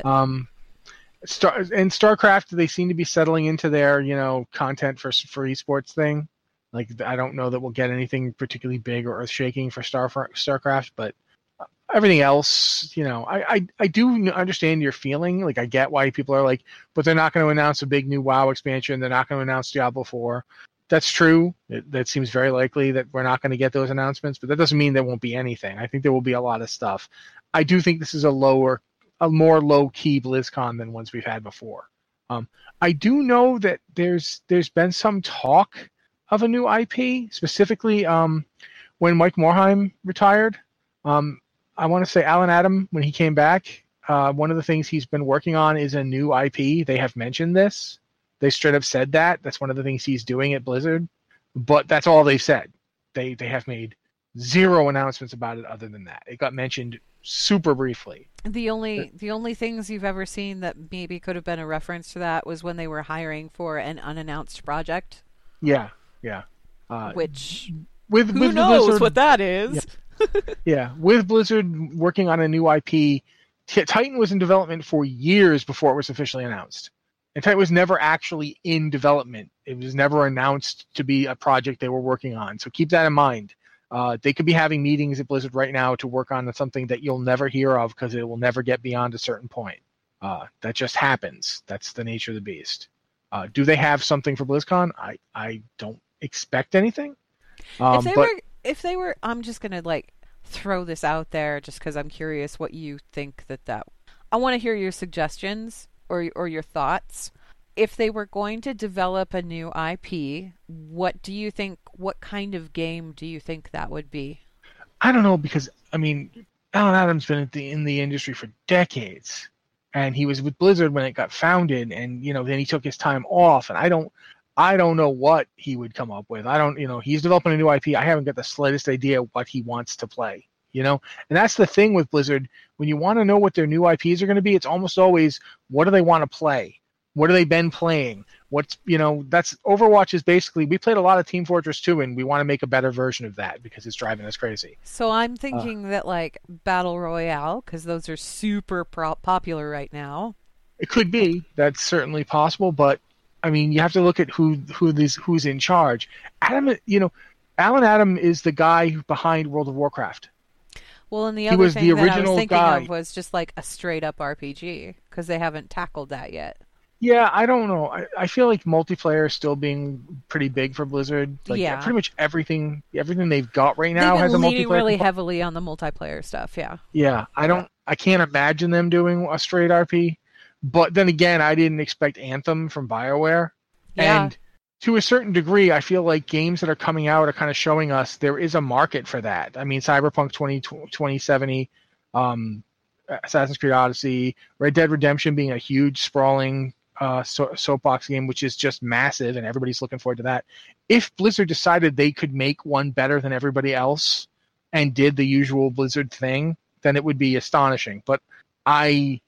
StarCraft, they seem to be settling into their content for esports thing. Like, I don't know that we'll get anything particularly big or earth-shaking for StarCraft, but everything else, I do understand your feeling. Like, I get why people are like, but they're not going to announce a big new WoW expansion. They're not going to announce Diablo 4. That's true. That seems very likely that we're not going to get those announcements, but that doesn't mean there won't be anything. I think there will be a lot of stuff. I do think this is a more low-key BlizzCon than ones we've had before. I do know that there's been some talk of a new IP, specifically when Mike Morhaime retired. I want to say Alan Adam, when he came back, one of the things he's been working on is a new IP. They have mentioned this. They straight up said that. That's one of the things he's doing at Blizzard. But that's all they've said. They have made 0 announcements about it other than that. It got mentioned super briefly. The only things you've ever seen that maybe could have been a reference to that was when they were hiring for an unannounced project. Yeah. Which who knows Blizzard, what that is? Yeah. With Blizzard working on a new IP, Titan was in development for years before it was officially announced. And Titan was never actually in development. It was never announced to be a project they were working on. So keep that in mind. They could be having meetings at Blizzard right now to work on something that you'll never hear of because it will never get beyond a certain point. That just happens. That's the nature of the beast. Do they have something for BlizzCon? I don't expect anything. If they were, I'm just gonna throw this out there just because I'm curious what you think that. I want to hear your suggestions or your thoughts. If they were going to develop a new IP, what do you think? What kind of game do you think that would be? I don't know, because Alan Adams been in the industry for decades, and he was with Blizzard when it got founded, and then he took his time off, and I don't know what he would come up with. He's developing a new IP. I haven't got the slightest idea what he wants to play. And that's the thing with Blizzard. When you want to know what their new IPs are going to be, it's almost always, what do they want to play? What have they been playing? That's Overwatch is basically, we played a lot of Team Fortress 2, and we want to make a better version of that because it's driving us crazy. So I'm thinking that Battle Royale, because those are super popular right now. It could be. That's certainly possible, but you have to look at who's in charge. Alan Adam is the guy behind World of Warcraft. Well, and the other thing that I was thinking of was just a straight up RPG, because they haven't tackled that yet. Yeah, I don't know. I feel like multiplayer is still being pretty big for Blizzard. Pretty much everything they've got right now has a multiplayer. They've been leaning really heavily on the multiplayer stuff. Yeah. Yeah, I can't imagine them doing a straight RP. But then again, I didn't expect Anthem from BioWare. Yeah. And to a certain degree, I feel like games that are coming out are kind of showing us there is a market for that. Cyberpunk 2070, Assassin's Creed Odyssey, Red Dead Redemption being a huge, sprawling soapbox game, which is just massive, and everybody's looking forward to that. If Blizzard decided they could make one better than everybody else and did the usual Blizzard thing, then it would be astonishing. But I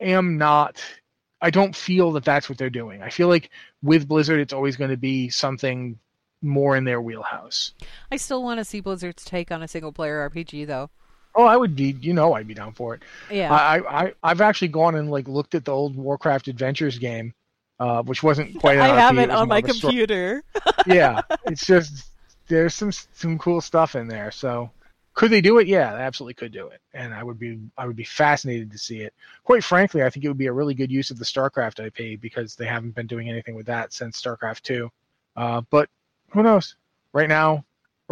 don't feel that that's what they're doing. I feel like with Blizzard, it's always going to be something more in their wheelhouse. I still want to see Blizzard's take on a single-player RPG, though. Oh, I would be, I'd be down for it. Yeah. I've actually gone and looked at the old Warcraft Adventures game, which wasn't quite an I RPG. have it on my computer. Yeah, it's just, there's some cool stuff in there. So could they do it? Yeah, they absolutely could do it. And I would be fascinated to see it. Quite frankly, I think it would be a really good use of the StarCraft IP, because they haven't been doing anything with that since StarCraft 2. But who knows? Right now,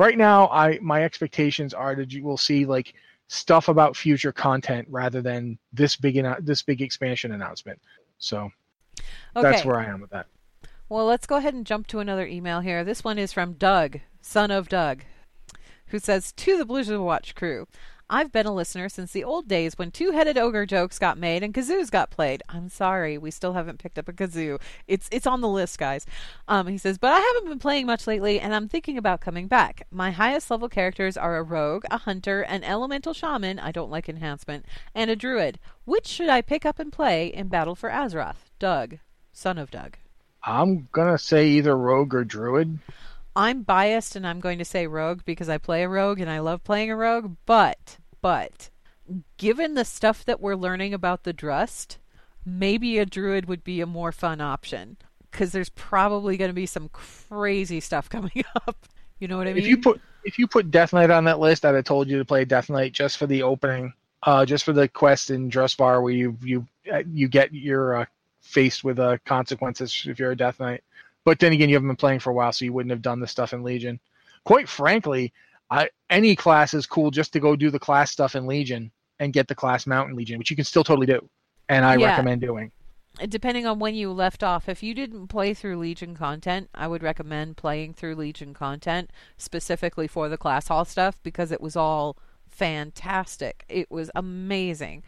my expectations are that you will see stuff about future content rather than this big expansion announcement. So That's where I am with that. Well, let's go ahead and jump to another email here. This one is from Doug, son of Doug, who says, to the Blizzard Watch crew, I've been a listener since the old days when two-headed ogre jokes got made and kazoos got played. I'm sorry, we still haven't picked up a kazoo. It's on the list, guys. He says, but I haven't been playing much lately, and I'm thinking about coming back. My highest level characters are a rogue, a hunter, an elemental shaman, I don't like enhancement, and a druid. Which should I pick up and play in Battle for Azeroth? Doug, son of Doug. I'm gonna say either rogue or druid. I'm biased and I'm going to say rogue because I play a rogue and I love playing a rogue, but given the stuff that we're learning about the Drust, maybe a druid would be a more fun option because there's probably going to be some crazy stuff coming up. You know what I mean? If you put Death Knight on that list, I'd have told you to play Death Knight just for the opening, just for the quest in Drustvar where you get your faced with consequences if you're a Death Knight. But then again, you haven't been playing for a while, so you wouldn't have done the stuff in Legion. Quite frankly, any class is cool just to go do the class stuff in Legion and get the class mount in Legion, which you can still totally do. And I recommend doing. Depending on when you left off, if you didn't play through Legion content, I would recommend playing through Legion content specifically for the class hall stuff because it was all fantastic. It was amazing.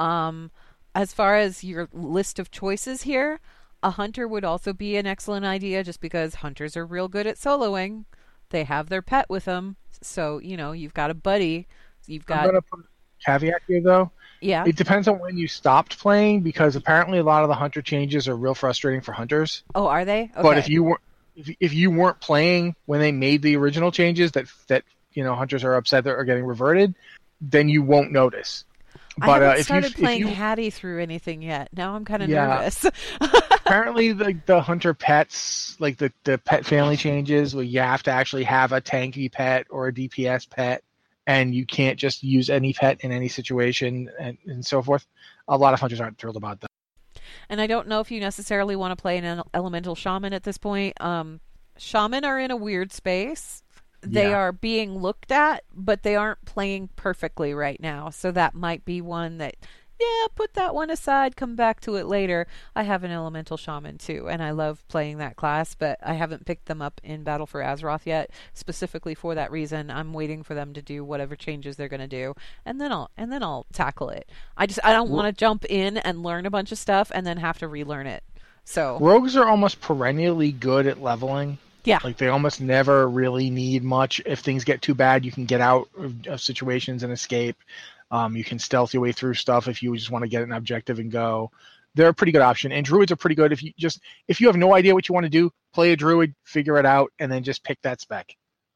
As far as your list of choices here, a hunter would also be an excellent idea just because hunters are real good at soloing. They have their pet with them. So, you've got a buddy. I'm going to put a caveat here, though. Yeah. It depends on when you stopped playing because apparently a lot of the hunter changes are real frustrating for hunters. Oh, are they? Okay. But if you weren't playing when they made the original changes that hunters are upset that are getting reverted, then you won't notice. But I haven't started playing Hattie through anything yet. Now I'm kind of nervous. Apparently, the hunter pets, like the pet family changes, where you have to actually have a tanky pet or a DPS pet, and you can't just use any pet in any situation, and so forth. A lot of hunters aren't thrilled about that. And I don't know if you necessarily want to play an elemental shaman at this point. Shaman are in a weird space. They are being looked at, but they aren't playing perfectly right now. So that might be one that, put that one aside, come back to it later. I have an elemental shaman too, and I love playing that class, but I haven't picked them up in Battle for Azeroth yet, specifically for that reason. I'm waiting for them to do whatever changes they're going to do, and then I'll tackle it. I don't want to jump in and learn a bunch of stuff and then have to relearn it. So rogues are almost perennially good at leveling. Yeah. Like they almost never really need much. If things get too bad, you can get out of situations and escape. You can stealth your way through stuff if you just want to get an objective and go. They're a pretty good option. And druids are pretty good if you have no idea what you want to do, play a druid, figure it out, and then just pick that spec.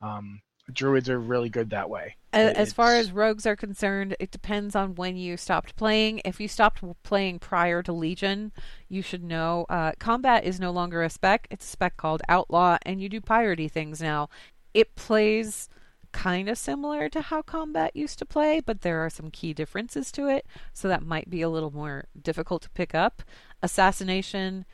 Druids are really good that way. As far as rogues are concerned, it depends on when you stopped playing. If you stopped playing prior to Legion, you should know combat is no longer a spec. It's a spec called Outlaw, and you do piratey things now. It plays kind of similar to how combat used to play, but there are some key differences to it, so that might be a little more difficult to pick up. Assassination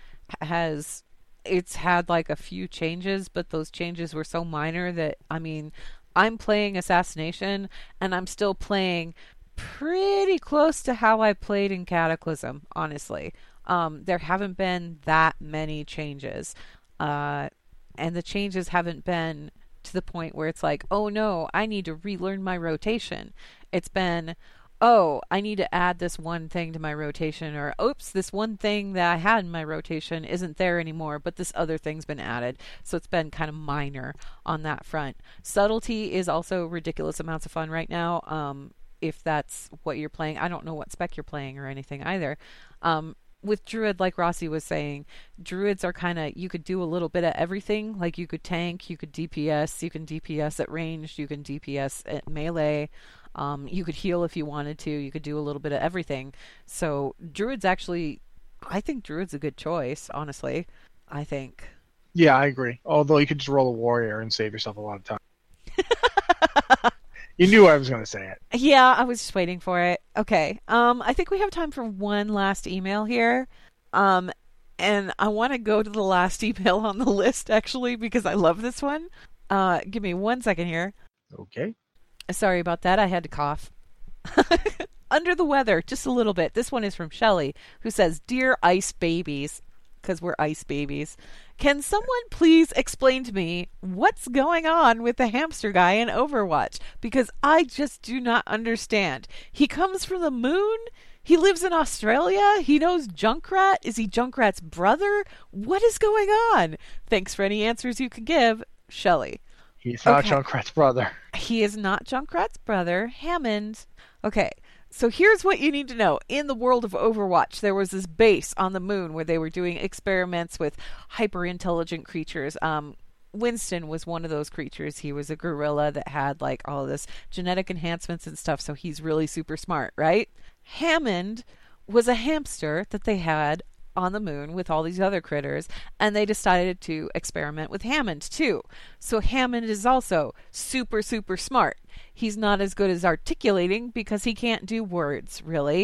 it's had like a few changes, but those changes were so minor that, I'm playing Assassination and I'm still playing pretty close to how I played in Cataclysm, honestly. There haven't been that many changes. And the changes haven't been to the point where it's like, oh no, I need to relearn my rotation. It's been, oh, I need to add this one thing to my rotation, or oops, this one thing that I had in my rotation isn't there anymore, but this other thing's been added. So it's been kind of minor on that front. Subtlety is also ridiculous amounts of fun right now. If that's what you're playing. I don't know what spec you're playing or anything either. With Druid, like Rossi was saying, Druids are kind of, you could do a little bit of everything. Like you could tank, you could DPS, you can DPS at ranged, you can DPS at melee. You could heal if you wanted to. You could do a little bit of everything. So Druid's actually, I think Druid's a good choice, honestly. I think. Yeah, I agree. Although you could just roll a warrior and save yourself a lot of time. You knew I was going to say it. Yeah, I was just waiting for it. Okay. I think we have time for one last email here. And I want to go to the last email on the list, actually, because I love this one. Give me 1 second here. Okay. Sorry about that. I had to cough. Under the weather, just a little bit. This one is from Shelley, who says, "Dear Ice Babies," because we're ice babies. Can someone please explain to me what's going on with the hamster guy in Overwatch? Because I just do not understand. He comes from the moon? He lives in Australia? He knows Junkrat? Is he Junkrat's brother? What is going on? Thanks for any answers you can give, Shelley. He's not Junkrat's brother. He is not Junkrat's brother, Hammond. Okay, so here's what you need to know. In the world of Overwatch, there was this base on the moon where they were doing experiments with hyper-intelligent creatures. Winston was one of those creatures. He was a gorilla that had like all this genetic enhancements and stuff, so he's really super smart, right? Hammond was a hamster that they had on the moon with all these other critters, and they decided to experiment with Hammond too. So Hammond is also super, super smart. He's not as good as articulating because he can't do words, really.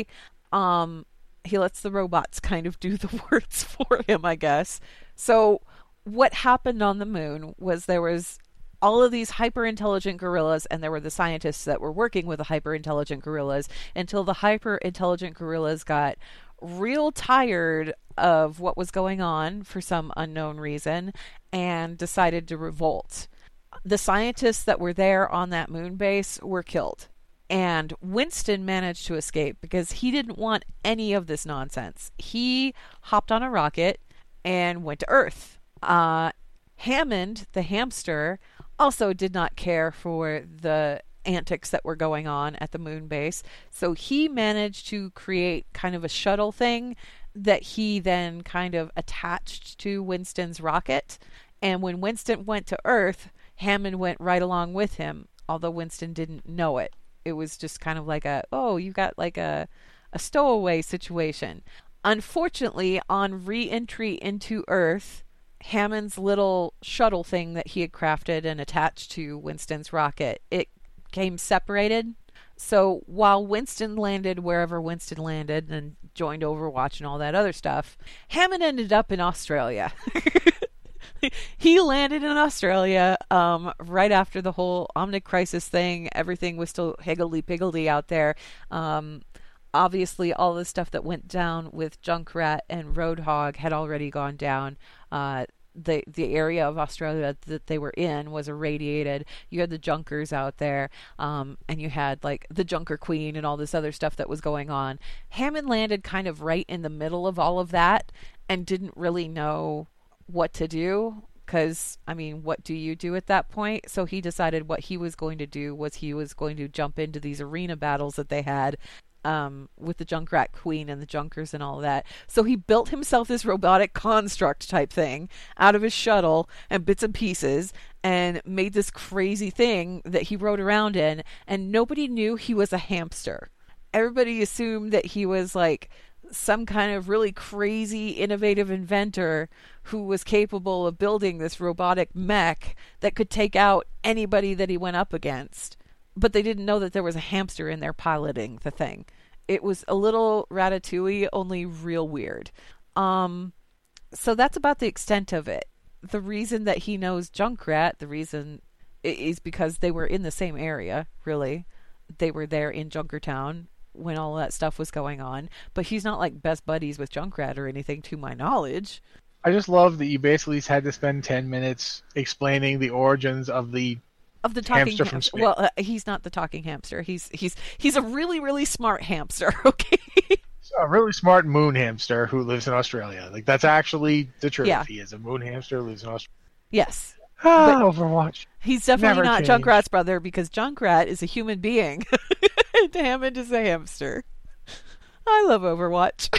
He lets the robots kind of do the words for him, I guess. So what happened on the moon was there was all of these hyper-intelligent gorillas, and there were the scientists that were working with the hyper-intelligent gorillas until the hyper-intelligent gorillas got real tired of what was going on for some unknown reason and decided to revolt. The scientists that were there on that moon base were killed. And Winston managed to escape because he didn't want any of this nonsense. He hopped on a rocket and went to Earth. Hammond, the hamster, also did not care for the antics that were going on at the moon base. So he managed to create kind of a shuttle thing that he then kind of attached to Winston's rocket. And when Winston went to Earth, Hammond went right along with him, although Winston didn't know it. It was just kind of like you got like a stowaway situation. Unfortunately, on re-entry into Earth, Hammond's little shuttle thing that he had crafted and attached to Winston's rocket, it came separated. So while Winston landed wherever Winston landed and joined Overwatch and all that other stuff, Hammond ended up in Australia. He landed in Australia right after the whole Omnicrisis thing. Everything was still higgledy-piggledy out there. Obviously, all the stuff that went down with Junkrat and Roadhog had already gone down. The area of Australia that they were in was irradiated. You had the Junkers out there, and you had like the Junker Queen and all this other stuff that was going on. Hammond landed kind of right in the middle of all of that and didn't really know what to do, because I mean, what do you do at that point? So he decided what he was going to do was he was going to jump into these arena battles that they had with the Junkrat Queen and the Junkers and all of that. So he built himself this robotic construct type thing out of his shuttle and bits and pieces and made this crazy thing that he rode around in, and nobody knew he was a hamster. Everybody assumed that he was like some kind of really crazy, innovative inventor who was capable of building this robotic mech that could take out anybody that he went up against. But they didn't know that there was a hamster in there piloting the thing. It was a little Ratatouille, only real weird. So that's about the extent of it. The reason that he knows Junkrat, the reason is because they were in the same area, really. They were there in Junkertown when all that stuff was going on, but he's not like best buddies with Junkrat or anything to my knowledge. I just love that you basically had to spend 10 minutes explaining the origins of the talking hamster from space. Well, he's not the talking hamster. He's a really, really smart hamster, okay? A really smart moon hamster who lives in Australia. Like, that's actually the truth. Yeah. He is a moon hamster who lives in Australia. Yes. Overwatch. He's definitely not Junkrat's brother, because Junkrat is a human being. And Hammond is a hamster. I love Overwatch.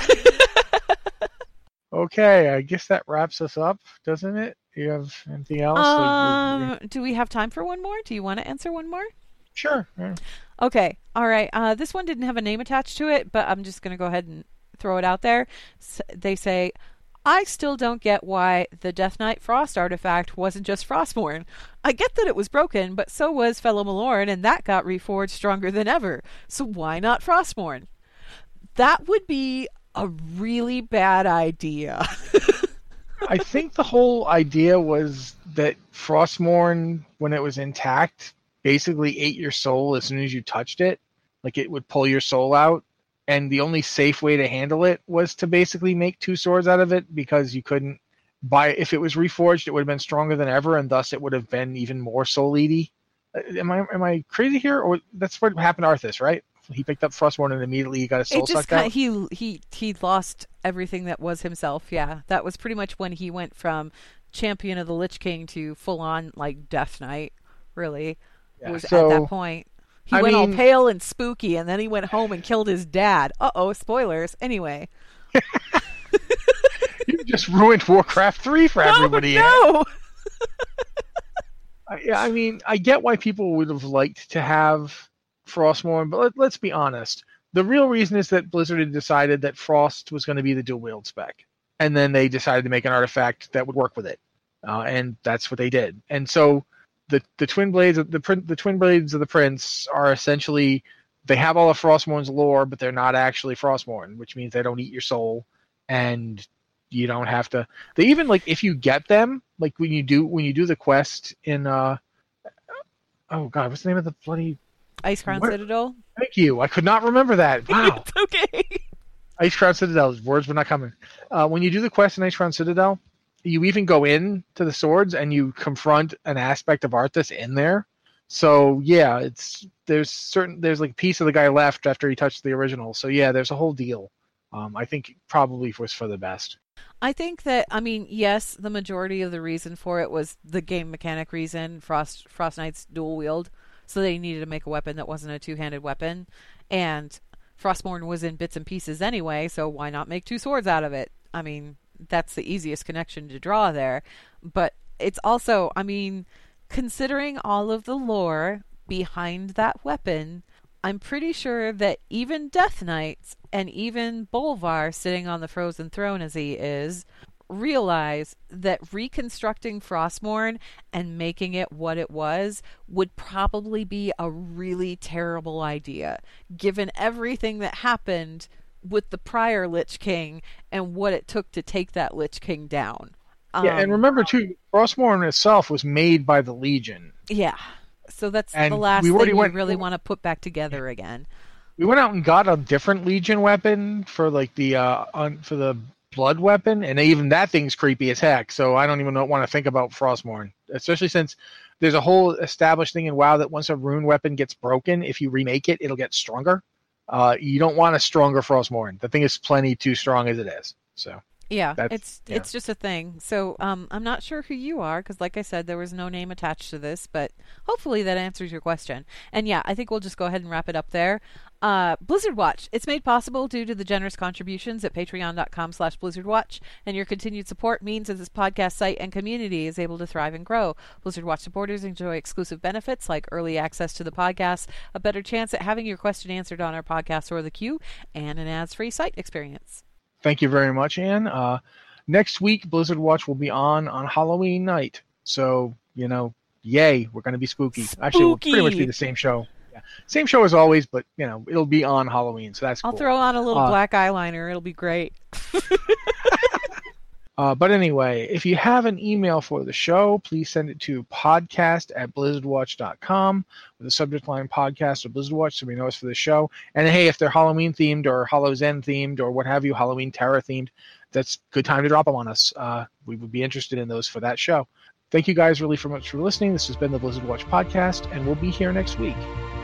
Okay, I guess that wraps us up, doesn't it? Do you have anything else? Do we have time for one more? Do you want to answer one more? Sure. Yeah. Okay. All right. This one didn't have a name attached to it, but I'm just going to go ahead and throw it out there. They say, I still don't get why the Death Knight Frost artifact wasn't just Frostmourne. I get that it was broken, but so was Fellow Malorn, and that got reforged stronger than ever. So why not Frostmourne? That would be a really bad idea. I think the whole idea was that Frostmourne, when it was intact, basically ate your soul as soon as you touched it. Like, it would pull your soul out. And the only safe way to handle it was to basically make two swords out of it, because you couldn't if it was reforged, it would have been stronger than ever, and thus it would have been even more soul-eaty. Am I crazy here? Or that's what happened to Arthas, right? He picked up Frostmourne and immediately he got his soul sucked out. He lost everything that was himself. Yeah, that was pretty much when he went from champion of the Lich King to full on like Death Knight. Really, was at that point. He went all pale and spooky, and then he went home and killed his dad. Spoilers. Anyway. You just ruined Warcraft 3 for everybody. No. I mean, I get why people would have liked to have Frostmourne, but let's be honest. The real reason is that Blizzard had decided that Frost was going to be the dual wield spec, and then they decided to make an artifact that would work with it, and that's what they did. And so the twin blades of the twin blades of the Prince are essentially, they have all of Frostmourne's lore, but they're not actually Frostmourne, which means they don't eat your soul, and you don't have to. They even, like, if you get them, like when you do the quest in oh god, what's the name of the bloody Icecrown Citadel? Thank you. I could not remember that. Wow. It's okay. Icecrown Citadel. Words were not coming. When you do the quest in Icecrown Citadel, you even go in to the swords and you confront an aspect of Arthas in there. So yeah, there's like a piece of the guy left after he touched the original. So yeah, there's a whole deal. I think probably was for the best. I think that, I mean, yes, the majority of the reason for it was the game mechanic reason, Frost Knight's dual wield. So they needed to make a weapon that wasn't a two-handed weapon. And Frostmourne was in bits and pieces anyway, so why not make two swords out of it? I mean, that's the easiest connection to draw there. But it's also, I mean, considering all of the lore behind that weapon, I'm pretty sure that even Death Knights and even Bolvar, sitting on the frozen throne as he is, realize that reconstructing Frostmourne and making it what it was would probably be a really terrible idea, given everything that happened with the prior Lich King and what it took to take that Lich King down. Yeah, and remember too, Frostmourne itself was made by the Legion. Yeah. So that's the last thing we really want to put back together again. We went out and got a different Legion weapon for like the for the blood weapon, and even that thing's creepy as heck. So I don't even want to think about Frostmourne, especially since there's a whole established thing in WoW that once a rune weapon gets broken, if you remake it, it'll get stronger. You don't want a stronger Frostmourne. The thing is plenty too strong as it is. So. Yeah, it's just a thing. So I'm not sure who you are because, like I said, there was no name attached to this, but hopefully that answers your question. And yeah, I think we'll just go ahead and wrap it up there. Blizzard Watch. It's made possible due to the generous contributions at patreon.com/BlizzardWatch, and your continued support means that this podcast site and community is able to thrive and grow. Blizzard Watch supporters enjoy exclusive benefits like early access to the podcast, a better chance at having your question answered on our podcast or the queue, and an ads-free site experience. Thank you very much, Anne. Next week, Blizzard Watch will be on Halloween night. So, yay, we're going to be spooky. Actually, we'll pretty much be the same show. Yeah. Same show as always, but, it'll be on Halloween, so that's cool. I'll throw on a little black eyeliner. It'll be great. But anyway, if you have an email for the show, please send it to podcast@blizzardwatch.com with the subject line podcast or Blizzard Watch so we know it's for the show. And hey, if they're Halloween themed or Hallow's End themed or what have you, Halloween Terror themed, that's a good time to drop them on us. We would be interested in those for that show. Thank you guys really much for listening. This has been the Blizzard Watch podcast, and we'll be here next week.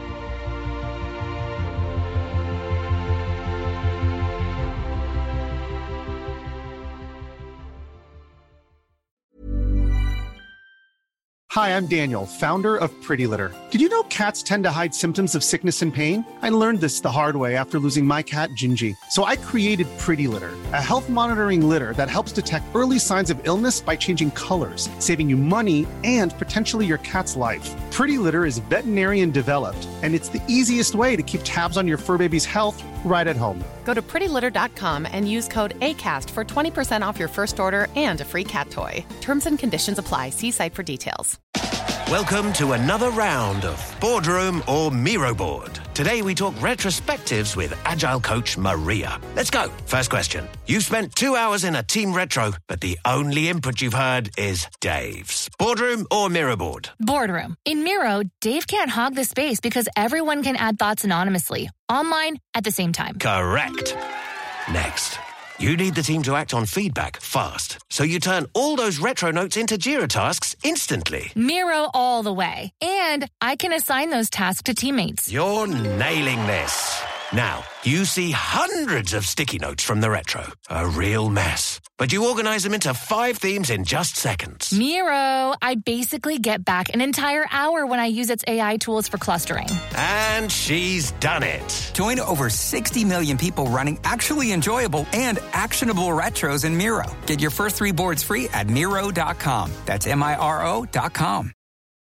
Hi, I'm Daniel, founder of Pretty Litter. Did you know cats tend to hide symptoms of sickness and pain? I learned this the hard way after losing my cat, Gingy. So I created Pretty Litter, a health monitoring litter that helps detect early signs of illness by changing colors, saving you money and potentially your cat's life. Pretty Litter is veterinarian developed, and it's the easiest way to keep tabs on your fur baby's health right at home. Go to prettylitter.com and use code ACAST for 20% off your first order and a free cat toy. Terms and conditions apply. See site for details. Welcome to another round of Boardroom or Miro Board. Today we talk retrospectives with Agile coach Maria. Let's go. First question. You've spent 2 hours in a team retro, but the only input you've heard is Dave's. Boardroom or Miro Board? Boardroom. In Miro, Dave can't hog the space because everyone can add thoughts anonymously, online, at the same time. Correct. Next. You need the team to act on feedback fast, so you turn all those retro notes into Jira tasks instantly. Miro all the way. And I can assign those tasks to teammates. You're nailing this. Now, you see hundreds of sticky notes from the retro. A real mess. But you organize them into 5 themes in just seconds. Miro, I basically get back an entire hour when I use its AI tools for clustering. And she's done it. Join over 60 million people running actually enjoyable and actionable retros in Miro. Get your first 3 boards free at Miro.com. That's Miro.com.